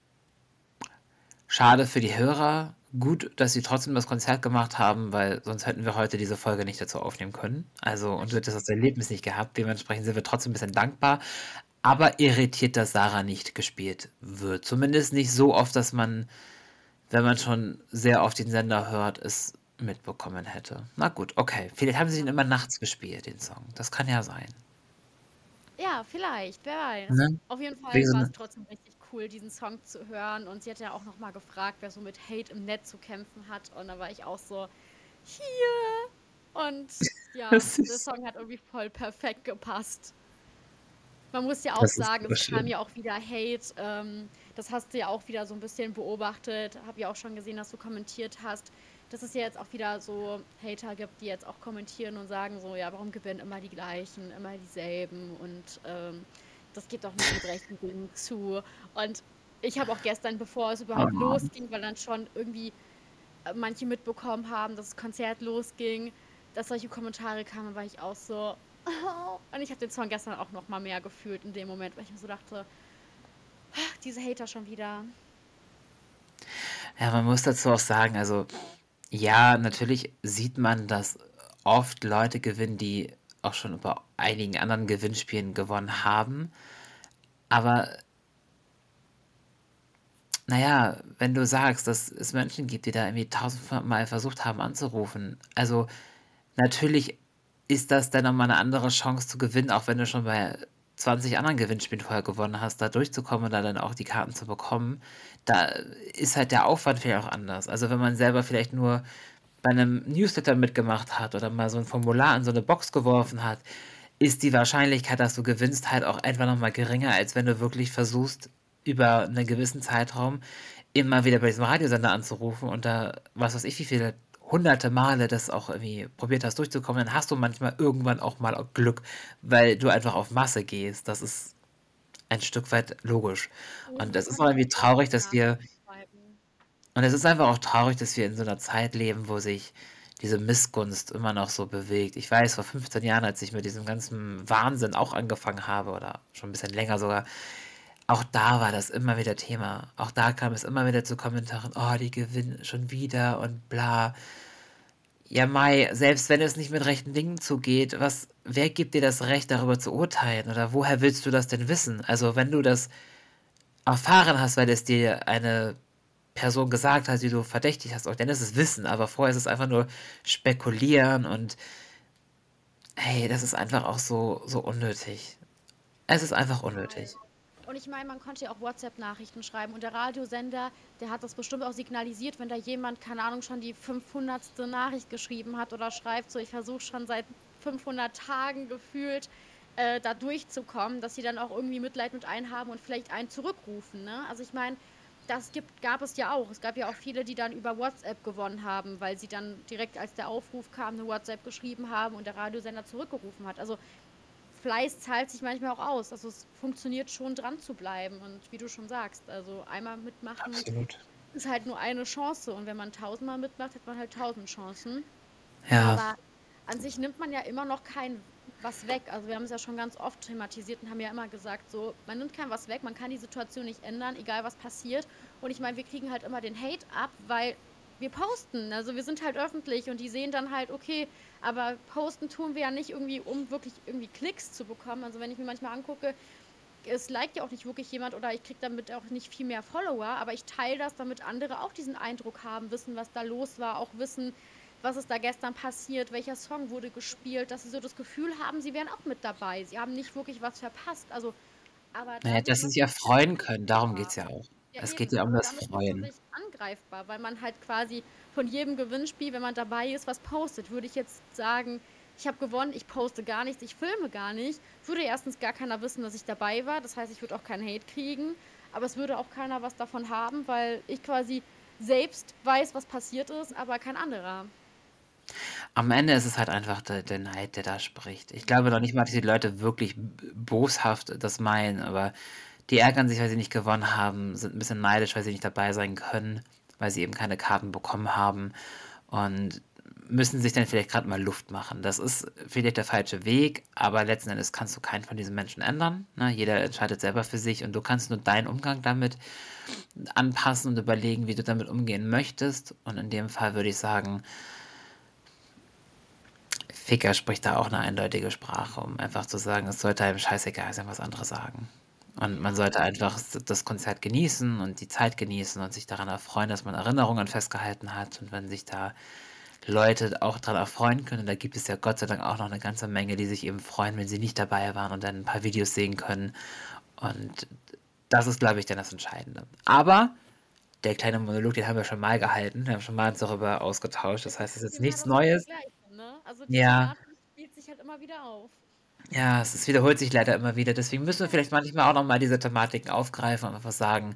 Schade für die Hörer. Gut, dass sie trotzdem das Konzert gemacht haben, weil sonst hätten wir heute diese Folge nicht dazu aufnehmen können. Also, und Das du hättest das stimmt. Erlebnis nicht gehabt. Dementsprechend sind wir trotzdem ein bisschen dankbar. Aber irritiert, dass Sarah nicht gespielt wird. Zumindest nicht so oft, dass man, wenn man schon sehr oft den Sender hört, es mitbekommen hätte. Na gut, okay. Vielleicht haben sie ihn Ja. immer nachts gespielt, den Song. Das kann ja sein. Ja, vielleicht, wer weiß. Ne? Auf jeden Fall Wegen so war ne es trotzdem richtig cool, diesen Song zu hören. Und sie hat ja auch nochmal gefragt, wer so mit Hate im Netz zu kämpfen hat. Und da war ich auch so, hier. Und ja, das der ist, Song hat irgendwie voll perfekt gepasst. Man muss ja auch das ist sagen, so es kam schön. ja auch wieder Hate. Das hast du ja auch wieder so ein bisschen beobachtet. Habe ja auch schon gesehen, dass du kommentiert hast, dass es ja jetzt auch wieder so Hater gibt, die jetzt auch kommentieren und sagen so, ja, warum gewinnen immer die gleichen, immer dieselben und das geht doch nicht mit rechten Dingen zu. Und ich habe auch gestern, bevor es überhaupt Oh. losging, weil dann schon irgendwie manche mitbekommen haben, dass das Konzert losging, dass solche Kommentare kamen, war ich auch so. Oh. Und ich habe den Song gestern auch noch mal mehr gefühlt in dem Moment, weil ich mir so dachte, ach, diese Hater schon wieder. Ja, man muss dazu auch sagen, also ja, natürlich sieht man, dass oft Leute gewinnen, die auch schon bei einigen anderen Gewinnspielen gewonnen haben. Aber naja, wenn du sagst, dass es Menschen gibt, die da irgendwie 1500 Mal versucht haben anzurufen, also natürlich ist das dann nochmal eine andere Chance zu gewinnen, auch wenn du schon bei 20 anderen Gewinnspielen vorher gewonnen hast, da durchzukommen und da dann auch die Karten zu bekommen. Da ist halt der Aufwand vielleicht auch anders. Also wenn man selber vielleicht nur bei einem Newsletter mitgemacht hat oder mal so ein Formular in so eine Box geworfen hat, ist die Wahrscheinlichkeit, dass du gewinnst, halt auch einfach noch mal geringer, als wenn du wirklich versuchst, über einen gewissen Zeitraum immer wieder bei diesem Radiosender anzurufen und da, was weiß ich, wie viele hunderte Male das auch irgendwie probiert hast durchzukommen, dann hast du manchmal irgendwann auch mal Glück, weil du einfach auf Masse gehst. Das ist ein Stück weit logisch. Und Das das ist kann auch ich irgendwie auch voll traurig, dass wir nachschreiben. und es ist einfach auch traurig, dass wir in so einer Zeit leben, wo sich diese Missgunst immer noch so bewegt. Ich weiß, vor 15 Jahren, als ich mit diesem ganzen Wahnsinn auch angefangen habe oder schon ein bisschen länger sogar, auch da war das immer wieder Thema. Auch da kam es immer wieder zu Kommentaren: „Oh, die gewinnen schon wieder und bla.“ Ja, Mai, selbst wenn es nicht mit rechten Dingen zugeht, wer gibt dir das Recht, darüber zu urteilen? Oder woher willst du das denn wissen? Also, wenn du das erfahren hast, weil es dir eine Person gesagt hat, die du verdächtigt hast, auch dann ist es Wissen, aber vorher ist es einfach nur spekulieren und hey, das ist einfach auch so unnötig. Es ist einfach Total. unnötig. Und ich meine, man konnte ja auch WhatsApp-Nachrichten schreiben und der Radiosender, der hat das bestimmt auch signalisiert, wenn da jemand, keine Ahnung, schon die 500. Nachricht geschrieben hat oder schreibt, so ich versuche schon seit 500 Tagen gefühlt da durchzukommen, dass sie dann auch irgendwie Mitleid mit einen haben und vielleicht einen zurückrufen. Ne? Also ich meine, gab es ja auch. Es gab ja auch viele, die dann über WhatsApp gewonnen haben, weil sie dann direkt, als der Aufruf kam, eine WhatsApp geschrieben haben und der Radiosender zurückgerufen hat. Also Fleiß zahlt sich manchmal auch aus. Also es funktioniert schon, dran zu bleiben. Und wie du schon sagst, also einmal mitmachen Absolut. ist halt nur eine Chance. Und wenn man 1000-mal mitmacht, hat man halt 1000 Chancen. Ja, Aber an sich nimmt man ja immer noch kein was weg. Also wir haben es ja schon ganz oft thematisiert und haben ja immer gesagt, so, man nimmt kein was weg, man kann die Situation nicht ändern, egal was passiert. Und ich meine, wir kriegen halt immer den Hate ab, weil wir posten. Also wir sind halt öffentlich und die sehen dann halt, okay, aber posten tun wir ja nicht irgendwie, um wirklich irgendwie Klicks zu bekommen. Also wenn ich mir manchmal angucke, es liked ja auch nicht wirklich jemand oder ich kriege damit auch nicht viel mehr Follower, aber ich teile das, damit andere auch diesen Eindruck haben, wissen, was da los war, auch wissen, was ist da gestern passiert, welcher Song wurde gespielt, dass sie so das Gefühl haben, sie wären auch mit dabei. Sie haben nicht wirklich was verpasst. Also, aber naja, damit dass sie macht sich man sich erfreuen können, darum angreifbar. geht's ja auch. Ja, Es geht eben, ja um aber das damit macht man Freuen. sich angreifbar, weil man halt quasi von jedem Gewinnspiel, wenn man dabei ist, was postet. Würde ich jetzt sagen, ich habe gewonnen, ich poste gar nichts, ich filme gar nicht, würde erstens gar keiner wissen, dass ich dabei war. Das heißt, ich würde auch keinen Hate kriegen, aber es würde auch keiner was davon haben, weil ich quasi selbst weiß, was passiert ist, aber kein anderer. Am Ende ist es halt einfach der Neid, der da spricht. Ich glaube noch Ja, nicht mal, dass die Leute wirklich boshaft das meinen, aber die ärgern sich, weil sie nicht gewonnen haben, sind ein bisschen neidisch, weil sie nicht dabei sein können, weil sie eben keine Karten bekommen haben und müssen sich dann vielleicht gerade mal Luft machen. Das ist vielleicht der falsche Weg, aber letzten Endes kannst du keinen von diesen Menschen ändern. Ne? Jeder entscheidet selber für sich und du kannst nur deinen Umgang damit anpassen und überlegen, wie du damit umgehen möchtest. Und in dem Fall würde ich sagen, Ficker spricht da auch eine eindeutige Sprache, um einfach zu sagen, es sollte einem scheißegal sein, was andere sagen. Und man ja, sollte einfach das Konzert genießen und die Zeit genießen und sich daran erfreuen, dass man Erinnerungen festgehalten hat. Und wenn sich da Leute auch daran erfreuen können, und da gibt es ja Gott sei Dank auch noch eine ganze Menge, die sich eben freuen, wenn sie nicht dabei waren und dann ein paar Videos sehen können. Und das ist, glaube ich, dann das Entscheidende. Aber der kleine Monolog, den haben wir schon mal gehalten. Wir haben schon mal uns darüber ausgetauscht. Das heißt, es ist jetzt immer nichts das Neues. Gleiche, ne? Also die Ja, Thematik spielt sich halt immer wieder auf. ja, es wiederholt sich leider immer wieder. Deswegen müssen wir Ja, vielleicht manchmal auch noch mal diese Thematiken aufgreifen und einfach sagen,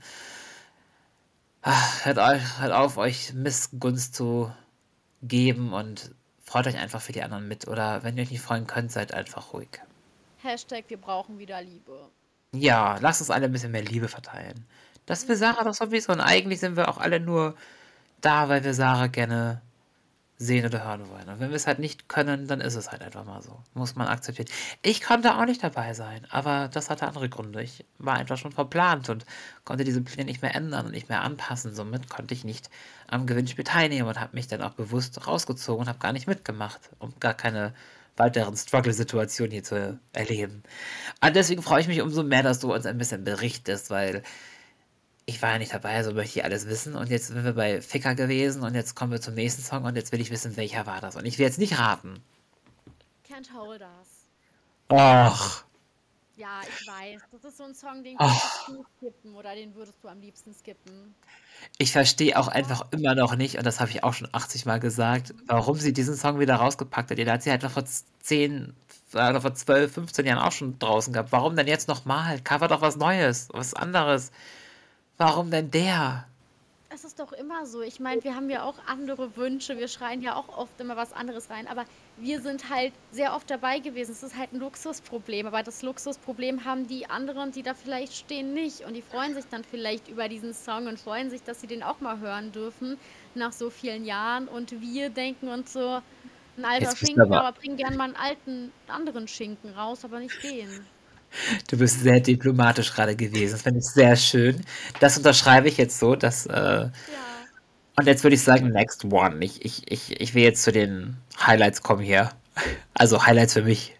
hört auf, euch Missgunst zu geben und freut euch einfach für die anderen mit. Oder wenn ihr euch nicht freuen könnt, seid einfach ruhig. Hashtag, wir brauchen wieder Liebe. Ja, lasst uns alle ein bisschen mehr Liebe verteilen. Das will Ja, Sarah doch sowieso. Und eigentlich sind wir auch alle nur da, weil wir Sarah gerne sehen oder hören wollen. Und wenn wir es halt nicht können, dann ist es halt einfach mal so. Muss man akzeptieren. Ich konnte auch nicht dabei sein, aber das hatte andere Gründe. Ich war einfach schon verplant und konnte diese Pläne nicht mehr ändern und nicht mehr anpassen. Somit konnte ich nicht am Gewinnspiel teilnehmen und habe mich dann auch bewusst rausgezogen und habe gar nicht mitgemacht, um gar keine weiteren Struggle-Situationen hier zu erleben. Und deswegen freue ich mich umso mehr, dass du uns ein bisschen berichtest, weil ich war ja nicht dabei, also möchte ich alles wissen. Und jetzt sind wir bei Ficker gewesen und jetzt kommen wir zum nächsten Song und jetzt will ich wissen, welcher war das. Und ich will jetzt nicht raten. Can't Hold Us. Och, Ja, ich weiß. Das ist so ein Song, den könntest och. du skippen oder den würdest du am liebsten skippen. Ich verstehe auch Aber einfach immer noch nicht, und das habe ich auch schon 80 Mal gesagt, warum sie diesen Song wieder rausgepackt hat. Der hat sie halt noch vor 10, oder vor 12, 15 Jahren auch schon draußen gehabt. Warum denn jetzt nochmal? Cover doch was Neues, was anderes. Warum denn der? es ist doch immer so. Ich meine, wir haben ja auch andere Wünsche. Wir schreien ja auch oft immer was anderes rein. Aber wir sind halt sehr oft dabei gewesen. Es ist halt ein Luxusproblem. Aber das Luxusproblem haben die anderen, die da vielleicht stehen, nicht. Und die freuen sich dann vielleicht über diesen Song und freuen sich, dass sie den auch mal hören dürfen nach so vielen Jahren. Und wir denken uns so, ein alter Jetzt bist du Schinken, aber aber bring gern mal einen alten, anderen Schinken raus, aber nicht den. Du bist sehr diplomatisch gerade gewesen. Das finde ich sehr schön. Das unterschreibe ich jetzt so. Ja. Und jetzt würde ich sagen, next one. Ich will jetzt zu den Highlights kommen hier. Also Highlights für mich.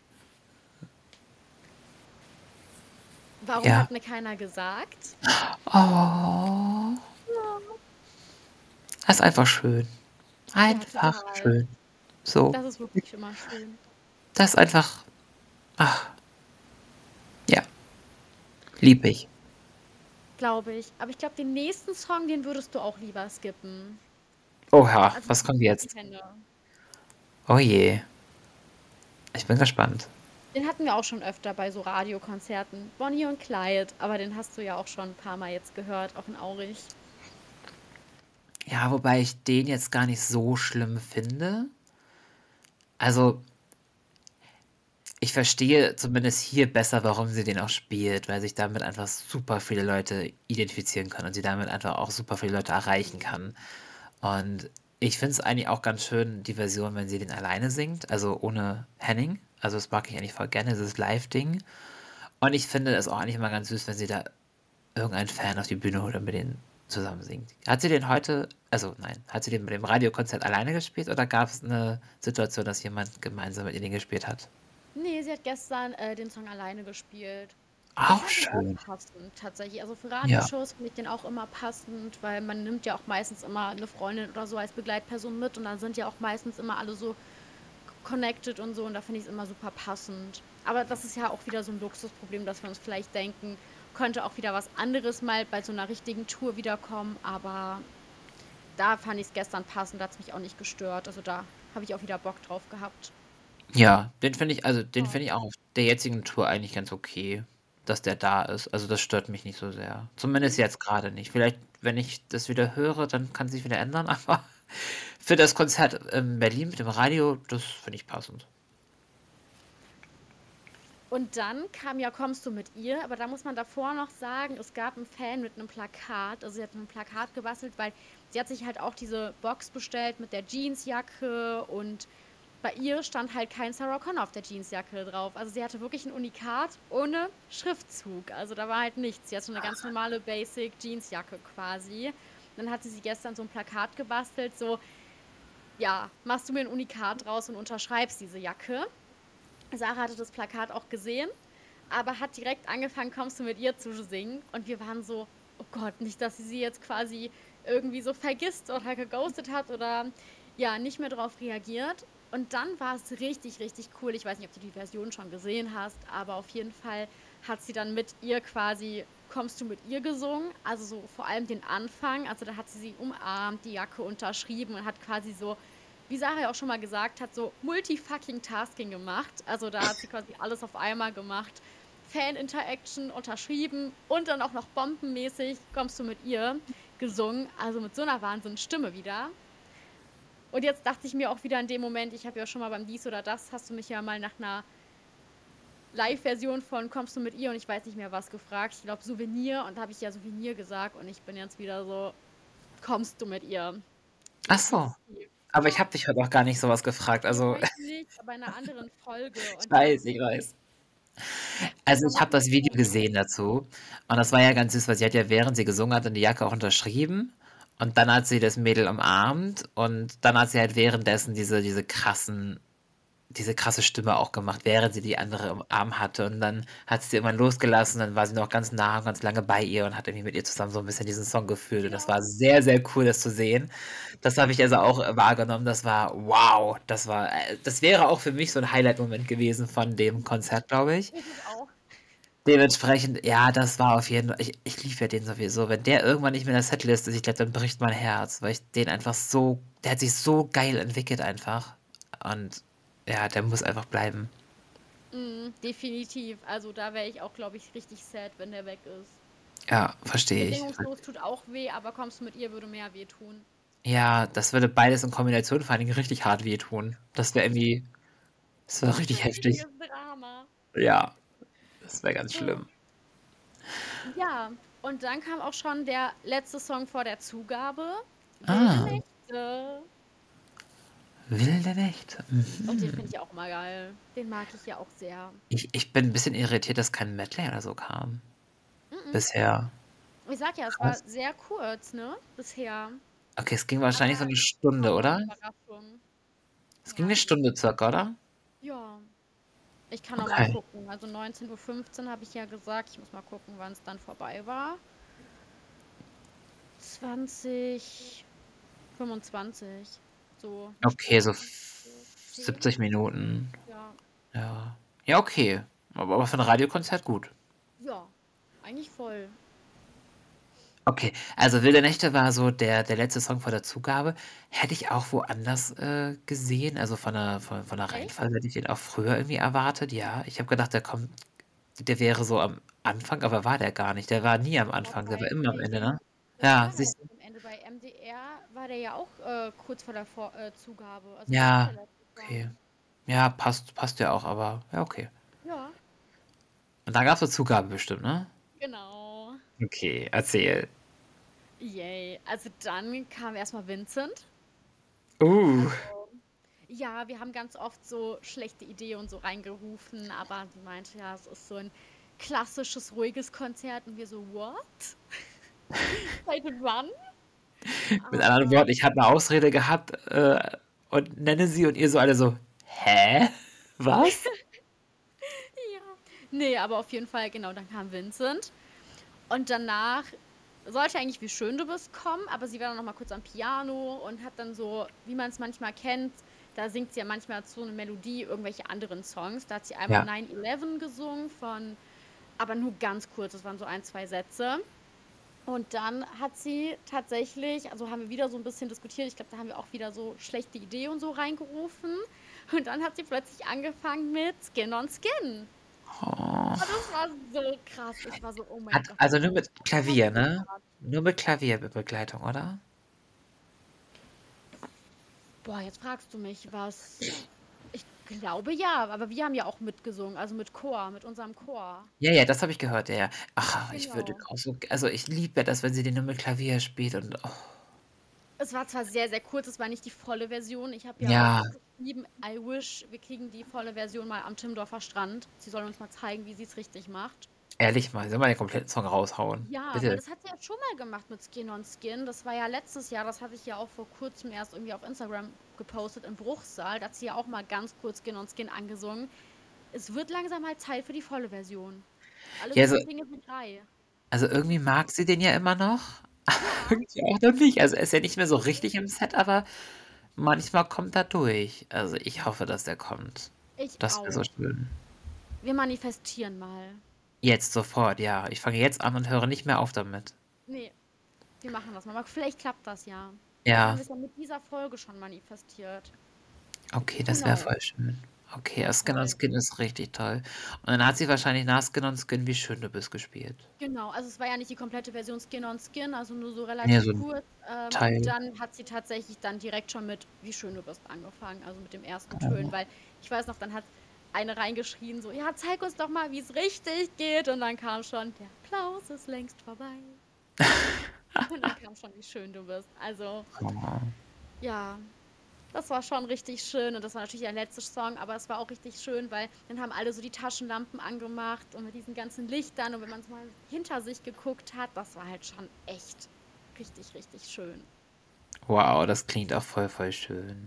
Warum Ja. hat mir keiner gesagt? Oh, das ist einfach schön. Ja, Einfach total. schön. So. Das ist wirklich immer schön. Das ist einfach. Ach, ja. Lieb ich. glaube ich. Aber ich glaube, den nächsten Song, den würdest du auch lieber skippen. Oha, Also was den, kommt den ich jetzt? kenne. Oh je, ich bin gespannt. Den hatten wir auch schon öfter bei so Radiokonzerten. Bonnie und Clyde, aber den hast du ja auch schon ein paar Mal jetzt gehört, auch in Aurich. Ja, wobei ich den jetzt gar nicht so schlimm finde. Also, ich verstehe zumindest hier besser, warum sie den auch spielt, weil sich damit einfach super viele Leute identifizieren können und sie damit einfach auch super viele Leute erreichen Mhm. kann. Und ich finde es eigentlich auch ganz schön, die Version, wenn sie den alleine singt, also ohne Henning. Also das mag ich eigentlich voll gerne, dieses Live-Ding. Und ich finde es auch eigentlich immer ganz süß, wenn sie da irgendeinen Fan auf die Bühne holt und mit denen zusammen singt. Hat sie den heute, also nein, hat sie den bei dem Radiokonzert alleine gespielt oder gab es eine Situation, dass jemand gemeinsam mit ihr den gespielt hat? Nee, sie hat gestern den Song alleine gespielt. Ich Auch fand den auch schön. passend, tatsächlich. Also für Ja. Radioshows finde ich den auch immer passend, weil man nimmt ja auch meistens immer eine Freundin oder so als Begleitperson mit und dann sind ja auch meistens immer alle so connected und so und da finde ich es immer super passend. Aber das ist ja auch wieder so ein Luxusproblem, dass wir uns vielleicht denken, könnte auch wieder was anderes mal bei so einer richtigen Tour wiederkommen, aber da fand ich es gestern passend, da hat es mich auch nicht gestört. Also da habe ich auch wieder Bock drauf gehabt. Ja, den finde ich, also den Ja. finde ich auch auf der jetzigen Tour eigentlich ganz okay, dass der da ist. Also das stört mich nicht so sehr. Zumindest jetzt gerade nicht. Vielleicht, wenn ich das wieder höre, dann kann sich wieder ändern, aber für das Konzert in Berlin mit dem Radio, das finde ich passend. Und dann kam ja Kommst du mit ihr, aber da muss man davor noch sagen, es gab einen Fan mit einem Plakat, also sie hat ein Plakat gebastelt, weil sie hat sich halt auch diese Box bestellt mit der Jeansjacke und bei ihr stand halt kein Sarah Connor auf der Jeansjacke drauf. Also sie hatte wirklich ein Unikat ohne Schriftzug. Also da war halt nichts. Sie hatte eine ganz normale Basic Jeansjacke quasi. Dann hatte sie gestern so ein Plakat gebastelt, so, ja, machst du mir ein Unikat draus und unterschreibst diese Jacke. Sarah hatte das Plakat auch gesehen, aber hat direkt angefangen, kommst du mit ihr zu singen. Und wir waren so, oh Gott, nicht, dass sie jetzt quasi irgendwie so vergisst oder geghostet hat oder ja, nicht mehr darauf reagiert. Und dann war es richtig, richtig cool. Ich weiß nicht, ob du die Version schon gesehen hast, aber auf jeden Fall hat sie dann mit ihr quasi Kommst du mit ihr gesungen, also so vor allem den Anfang, also da hat sie umarmt, die Jacke unterschrieben und hat quasi so, wie Sarah ja auch schon mal gesagt hat, so Multifucking-Tasking gemacht. Also da hat sie quasi alles auf einmal gemacht. Fan-Interaction unterschrieben und dann auch noch bombenmäßig kommst du mit ihr gesungen. Also mit so einer Wahnsinnsstimme wieder. Und jetzt dachte ich mir auch wieder in dem Moment, ich habe ja schon mal beim Dies oder Das, hast du mich ja mal nach einer Live-Version von Kommst du mit ihr und ich weiß nicht mehr was gefragt. Ich glaube Souvenir und da habe ich ja Souvenir gesagt und ich bin jetzt wieder so, kommst du mit ihr? Ach so. Definitiv. Aber ich Ja, habe dich heute auch gar nicht sowas gefragt. nee, Also heute nicht, aber in einer anderen Folge. ich Und da, weiß, ich weiß. Also da ich war habe die das Video so, gesehen dazu und das war ja ganz süß, weil sie hat ja, während sie gesungen hat, in die Jacke auch unterschrieben und dann hat sie das Mädel umarmt und dann hat sie halt währenddessen diese krasse Stimme auch gemacht, während sie die andere im Arm hatte und dann hat sie sie irgendwann losgelassen, dann war sie noch ganz nah und ganz lange bei ihr und hat irgendwie mit ihr zusammen so ein bisschen diesen Song gefühlt und das ja, war sehr, sehr cool, das zu sehen. Das habe ich also auch wahrgenommen, das war wow, das wäre auch für mich so ein Highlight-Moment gewesen von dem Konzert, glaube ich. ist es auch. Dementsprechend, ja, das war auf jeden Fall, ich liebe ja den sowieso. Wenn der irgendwann nicht mehr in der Setlist ist, ich glaube, dann bricht mein Herz, weil ich den einfach so, der hat sich so geil entwickelt einfach. Und ja, der muss einfach bleiben. Definitiv. Also da wäre ich auch, glaube ich, richtig sad, wenn der weg ist. Ja, verstehe ich. Bedingungslos tut auch weh, aber kommst du mit ihr, würde mehr weh tun. Ja, das würde beides in Kombination vor allen Dingen richtig hart wehtun. Das wäre Das richtig wäre ein heftig. richtiges Drama. Ja, das wäre ganz Oh. schlimm. Ja, und dann kam auch schon der letzte Song vor der Zugabe. Wilde Ah, Nächte. Wilde Nächte. Und den finde Mhm. ich auch mal geil. Den mag ich ja auch sehr. Ich bin ein bisschen irritiert, dass kein Medley oder so kam. Mhm. Bisher. Ich sag ja, es war Krass. sehr kurz, ne? Bisher. Okay, es ging wahrscheinlich so Aber eine es Stunde, kommen noch oder? Überraschungen. Es ging Ja, eine Stunde circa, oder? ja. Ich kann noch mal Okay. gucken. Also 19:15 Uhr habe ich ja gesagt. Ich muss mal gucken, wann es dann vorbei war. 20:25. So eine Okay, Stunde so 10. 70 Minuten. Ja. Ja. Ja, okay. Aber für ein Radiokonzert gut. Ja. Eigentlich voll. Okay, also „Wilde Nächte" war so der letzte Song vor der Zugabe. Hätte ich auch woanders, gesehen, also von der Echt? Reihenfolge hätte ich den auch früher irgendwie erwartet, ja. Ich habe gedacht, der wäre so am Anfang, aber war der gar nicht. Der war nie am Auch Anfang, der war bei immer am Ende, nee, ne? der war Ja, gar nicht siehst du? am Ende. Bei MDR war der ja auch, kurz vor der Zugabe. Also, war auch der Ja, letzte okay. Song. Ja, passt ja auch, aber ja, okay. Ja, Und dann gab's 'ne Zugabe bestimmt, ne? genau. Okay, erzähl. Yay. Also, dann kam erst mal Vincent. Uh, Also, ja, wir haben ganz oft so schlechte Ideen und so reingerufen, aber sie meinte: „Ja, es ist so ein klassisches, ruhiges Konzert." Und wir so: „What? Seit wann?" mit anderen Aber Worten, ich habe 'ne Ausrede gehabt, und nenne sie und ihr so alle so: „Hä? Was?" ja. Ne, aber auf jeden Fall, genau, dann kam Vincent. Und danach sollte eigentlich „Wie schön du bist" kommen, aber sie war dann noch mal kurz am Piano und hat dann so, wie man es manchmal kennt, da singt sie ja manchmal zu 'ne Melodie irgendwelche anderen Songs. Da hat sie einmal Ja. 9/11 gesungen von, aber nur ganz kurz, das waren so ein 2 Sätze. Und dann hat sie tatsächlich, also haben wir wieder so ein bisschen diskutiert, ich glaube, da haben wir auch wieder so schlechte Ideen und so reingerufen. Und dann hat sie plötzlich angefangen mit „Skin on Skin." Oh. Und das war so krass. Ich war so: „Oh mein Hat Gott, also nur das mit ist so Klavier, ne? Herzblatt." Nur mit Klavierbegleitung, oder? Boah, jetzt fragst du mich was. Ich glaube ja, aber wir haben ja auch mitgesungen, also mit Chor, mit unserem Chor. Ja, ja, das habe ich gehört, ja, ja. Ach, ich würde Genau. auch so also, ich liebe ja das, wenn sie den nur mit Klavier spielt und Es war zwar sehr, sehr kurz, es war nicht die volle Version. Ich habe ja auch ja, geschrieben: „I wish, wir kriegen die volle Version mal am Timmendorfer Strand. Sie soll uns mal zeigen, wie sie es richtig macht." ehrlich mal, soll mal den kompletten Song raushauen. Ja, weil Bitte. das hat sie ja schon mal gemacht mit Skin on Skin. Das war ja letztes Jahr, das hatte ich ja auch vor Kurzem erst irgendwie auf Instagram gepostet im Bruchsal. Da hat sie ja auch mal ganz kurz Skin on Skin angesungen. Es wird langsam halt Zeit für die volle Version. Alle Ja, so guten Dinge sind drei. also, irgendwie mag sie den ja immer noch, Ja, irgendwie auch noch nicht. Also, er ist ja nicht mehr so nee, richtig im Set, aber manchmal kommt er durch. Also, ich hoffe, dass der kommt. ich Das wäre so auch. schön. Wir manifestieren mal. Jetzt sofort, ja. Ich fange jetzt an und höre nicht mehr auf damit. Nee, wir machen das mal. Aber vielleicht klappt das ja. Vielleicht haben Ja. wir es ja mit dieser Folge schon manifestiert. Okay, Who das wäre knows? voll schön. Okay, Ja, ja, Skin on voll. Skin ist richtig toll. Und dann hat sie wahrscheinlich nach Skin on Skin „Wie schön du bist" gespielt. Genau, also es war ja nicht die komplette Version Skin on Skin, also nur so Ne, relativ so 'n kurz. Und Teil. dann hat sie tatsächlich dann direkt schon mit Wie schön du bist angefangen, also mit dem ersten Tönen, Oh. weil ich weiß noch, dann hat eine reingeschrien, so, ja, zeig uns doch mal, wie es richtig geht. Und dann kam schon, der Applaus ist längst vorbei. Und dann kam schon, wie schön du bist. Also, Oh. ja, das war schon richtig schön. Und das war natürlich der letzte Song, aber es war auch richtig schön, weil dann haben alle so die Taschenlampen angemacht und mit diesen ganzen Lichtern. Und wenn man so mal hinter sich geguckt hat, das war halt schon echt richtig, richtig schön. Wow, das klingt auch voll schön.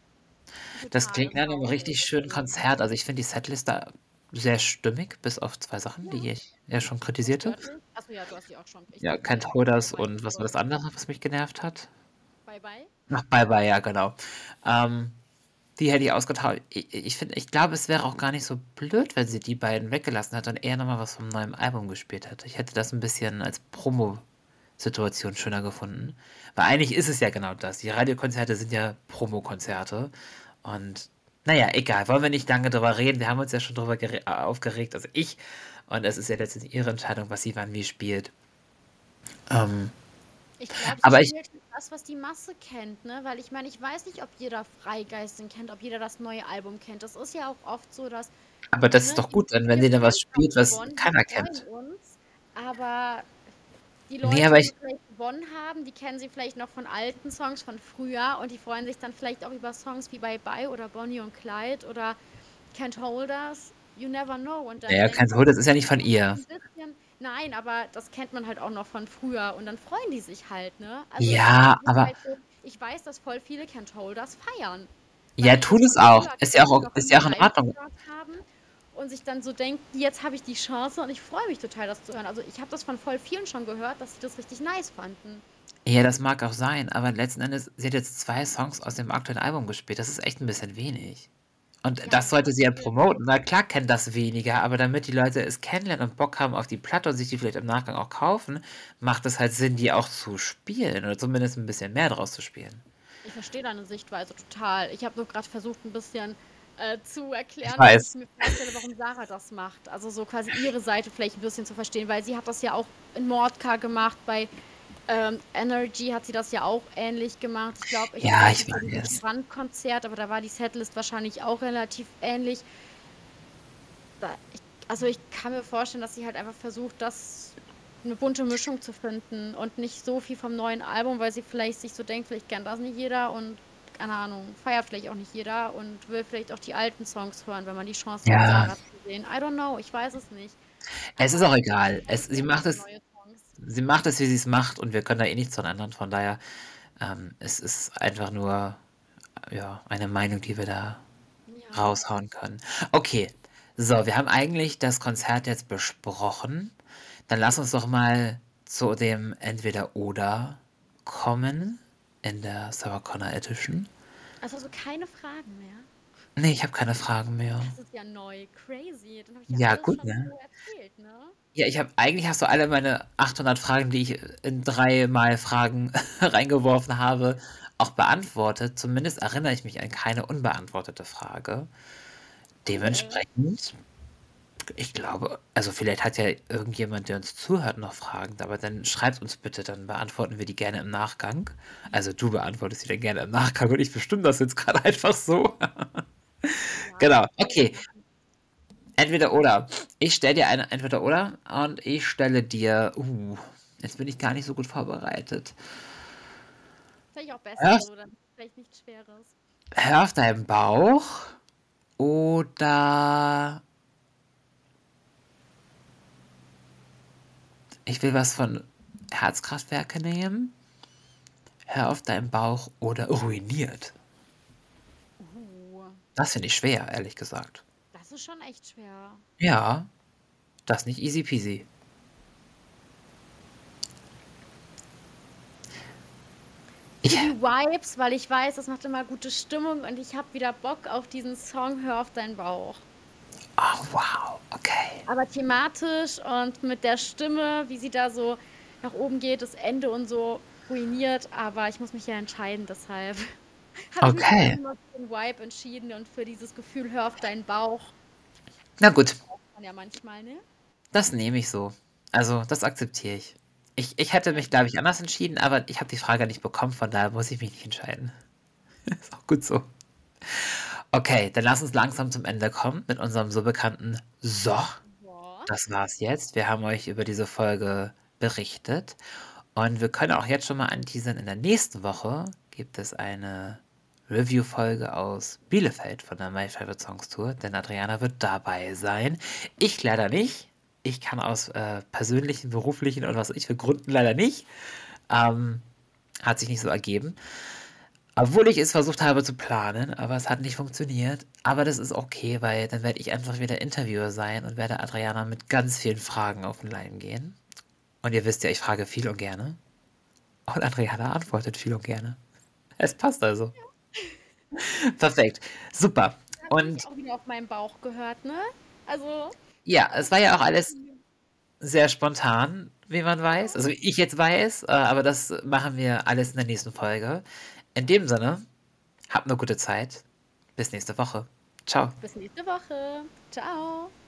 Das Total, klingt das nach war 'nem auch sehr, richtig sehr schönen schön. Konzert. Also, ich finde die Setliste sehr stimmig, bis auf 2 Sachen, Ja, die ich ja schon was kritisierte. stört dich? Achso, ja, du hast die auch schon. Ich Ja, glaube, die Can't habe ich Hold auch Us soweit und was war das geguckt. andere, was mich genervt hat? Bye, bye. Ach, „Bye Bye", ja, genau. Ähm, Die hätte ich ausgetauscht. Ich glaube, es wäre auch gar nicht so blöd, wenn sie die beiden weggelassen hätte und eher noch mal was vom neuen Album gespielt hätte. Ich hätte das 'n bisschen als Promosituation schöner gefunden. Weil eigentlich ist es ja genau das. Die Radiokonzerte sind ja Promokonzerte und na ja, egal, wollen wir nicht lange drüber reden. Wir haben uns ja schon drüber aufgeregt, also ich, und es ist ja letztendlich ihre Entscheidung, was sie wann wie spielt. Ähm, Ich glaube, sie aber ich spielt halt das, was die Masse kennt, ne? Weil ich meine, ich weiß nicht, ob jeder Freigeistin kennt, ob jeder das neue Album kennt. Das ist ja auch oft so, dass, aber das ist ne, doch gut dann, wenn wir sie dann was Fans haben spielt, was gewonnen, wir keiner freuen kennt. uns, aber die Ne, Leute, aber die ich vielleicht gewonnen haben, die kennen sie vielleicht noch von alten Songs von früher und die freuen sich dann vielleicht auch über Songs wie Bye Bye oder Bonnie und Clyde oder Can't Hold Us. You never know. Und na dann ja, denke Can't ich, Hold Us ist ja nicht von das ist ihr. ein bisschen, nein, aber das kennt man halt auch noch von früher und dann freuen die sich halt, ne? Also Ja, es ist aber halt so, ich weiß, dass voll viele Can't Hold Us feiern, weil ja, die das tun es von auch. früher Ist ja kennen und auch noch ist nie ja auch in live Ordnung. gehört haben und sich dann so denken, jetzt habe ich die Chance und ich freue mich total, das zu hören. Also ich habe das von voll vielen schon gehört, dass sie das richtig nice fanden. Ja, das mag auch sein, aber letzten Endes sie hat jetzt 2 Songs aus dem aktuellen Album gespielt. Das ist echt 'n bisschen wenig. Und Ja, das sollte sie ja garantiert. promoten. Na klar kennen das weniger, aber damit die Leute es kennenlernen und Bock haben auf die Platte und sich die vielleicht im Nachgang auch kaufen, macht es halt Sinn, die auch zu spielen oder zumindest ein bisschen mehr draus zu spielen. Ich verstehe deine Sichtweise total. Ich habe nur gerade versucht, ein bisschen zu Ich erklären, wie ich weiß. mir vorstelle, warum Sarah das macht. Also so quasi ihre Seite vielleicht ein bisschen zu verstehen, weil sie hat das ja auch in Mordka gemacht. Bei Energy hat sie das ja auch ähnlich gemacht. Ich glaube, ich weiß Ja, nicht, ich wie bei diesem weiß. Strandkonzert, aber da war die Setlist wahrscheinlich auch relativ ähnlich. Also ich kann mir vorstellen, dass sie halt einfach versucht, das eine bunte Mischung zu finden und nicht so viel vom neuen Album, weil sie vielleicht sich so denkt, vielleicht kennt das nicht jeder und keine Ahnung, feiert vielleicht auch nicht jeder und will vielleicht auch die alten Songs hören, wenn man die Chance hat, Ja, Sarah zu sehen. I don't know, ich weiß es nicht. es ist Aber auch ich egal. freue mich Sie immer macht auf es, neue Songs. wie sie es macht und wir können da eh nichts dran ändern. Von daher, es ist einfach nur, ja, eine Meinung, die wir da Ja. raushauen können. Okay, so, wir haben eigentlich das Konzert jetzt besprochen. Dann lass uns doch mal zu dem Entweder-Oder kommen in der Sarah Connor Edition. Also keine Fragen mehr. Nee, ich habe keine Fragen mehr. Das ist ja neu. Crazy. Dann habe ich ja Ja, alles gut, schon ne? so erzählt, ne? Ja, eigentlich hast du alle meine 800 Fragen, die ich in 3 Mal Fragen reingeworfen habe, auch beantwortet. Zumindest erinnere ich mich an keine unbeantwortete Frage. Okay. Dementsprechend, ich glaube, also vielleicht hat ja irgendjemand, der uns zuhört, noch Fragen, aber dann schreibt uns bitte, dann beantworten wir die gerne im Nachgang. Also du beantwortest die dann gerne im Nachgang und ich bestimme das jetzt gerade einfach so. Ja, Genau, können wir okay. machen. Entweder oder. Ich stelle dir eine Entweder oder und ich stelle dir. Jetzt bin ich gar nicht so gut vorbereitet. Vielleicht auch besser Hör, so, dann vielleicht nichts Schweres. hör auf deinen Bauch oder ich will was von Herzkraftwerke nehmen. Hör auf deinen Bauch oder ruiniert. Uh, Das finde ich schwer, ehrlich gesagt. das ist schon echt schwer. Ja, das ist nicht easy peasy. Für Ich, die Vibes, weil ich weiß, das macht immer gute Stimmung und ich habe wieder Bock auf diesen Song Hör auf deinen Bauch. oh, wow, okay. Aber thematisch und mit der Stimme, wie sie da so nach oben geht, das Ende und so ruiniert, aber ich muss mich ja entscheiden, deshalb habe ich mich jetzt Okay. erstmal für den Vibe entschieden und für dieses Gefühl, hör auf deinen Bauch. Na gut, Braucht man ja manchmal, ne? das nehme ich so. Also, das akzeptiere ich. Ich hätte Sehr mich, glaube gut. ich, anders entschieden, aber ich habe die Frage nicht bekommen, von daher muss ich mich nicht entscheiden. Ist auch gut so. Okay, dann lass uns langsam zum Ende kommen mit unserem so bekannten So. Ja. Das war's jetzt. Wir haben euch über diese Folge berichtet und wir können auch jetzt schon mal anteasern, in der nächsten Woche gibt es eine Review-Folge aus Bielefeld von der My Favorite Songs Tour, denn Adriana wird dabei sein. Ich leider nicht. Ich kann aus persönlichen, beruflichen und was weiß ich für Gründen leider nicht. Ähm, hat sich nicht so ergeben. Obwohl ich es versucht habe zu planen, aber es hat nicht funktioniert. Aber das ist okay, weil dann werde ich einfach wieder Interviewer sein und werde Adriana mit ganz vielen Fragen auf den Leim gehen. Und ihr wisst ja, ich frage viel und gerne. Und Adriana antwortet viel und gerne. Es passt also. Perfekt. Super. Da habe ich Und auch wieder auf meinen Bauch gehört, ne? Also, ja, es das war ja auch war alles sehr spontan, wie man weiß. ja. Also ich jetzt weiß, aber das machen wir alles in der nächsten Folge. In dem Sinne, habt eine gute Zeit. Bis nächste Woche. Ciao. Bis nächste Woche. Ciao.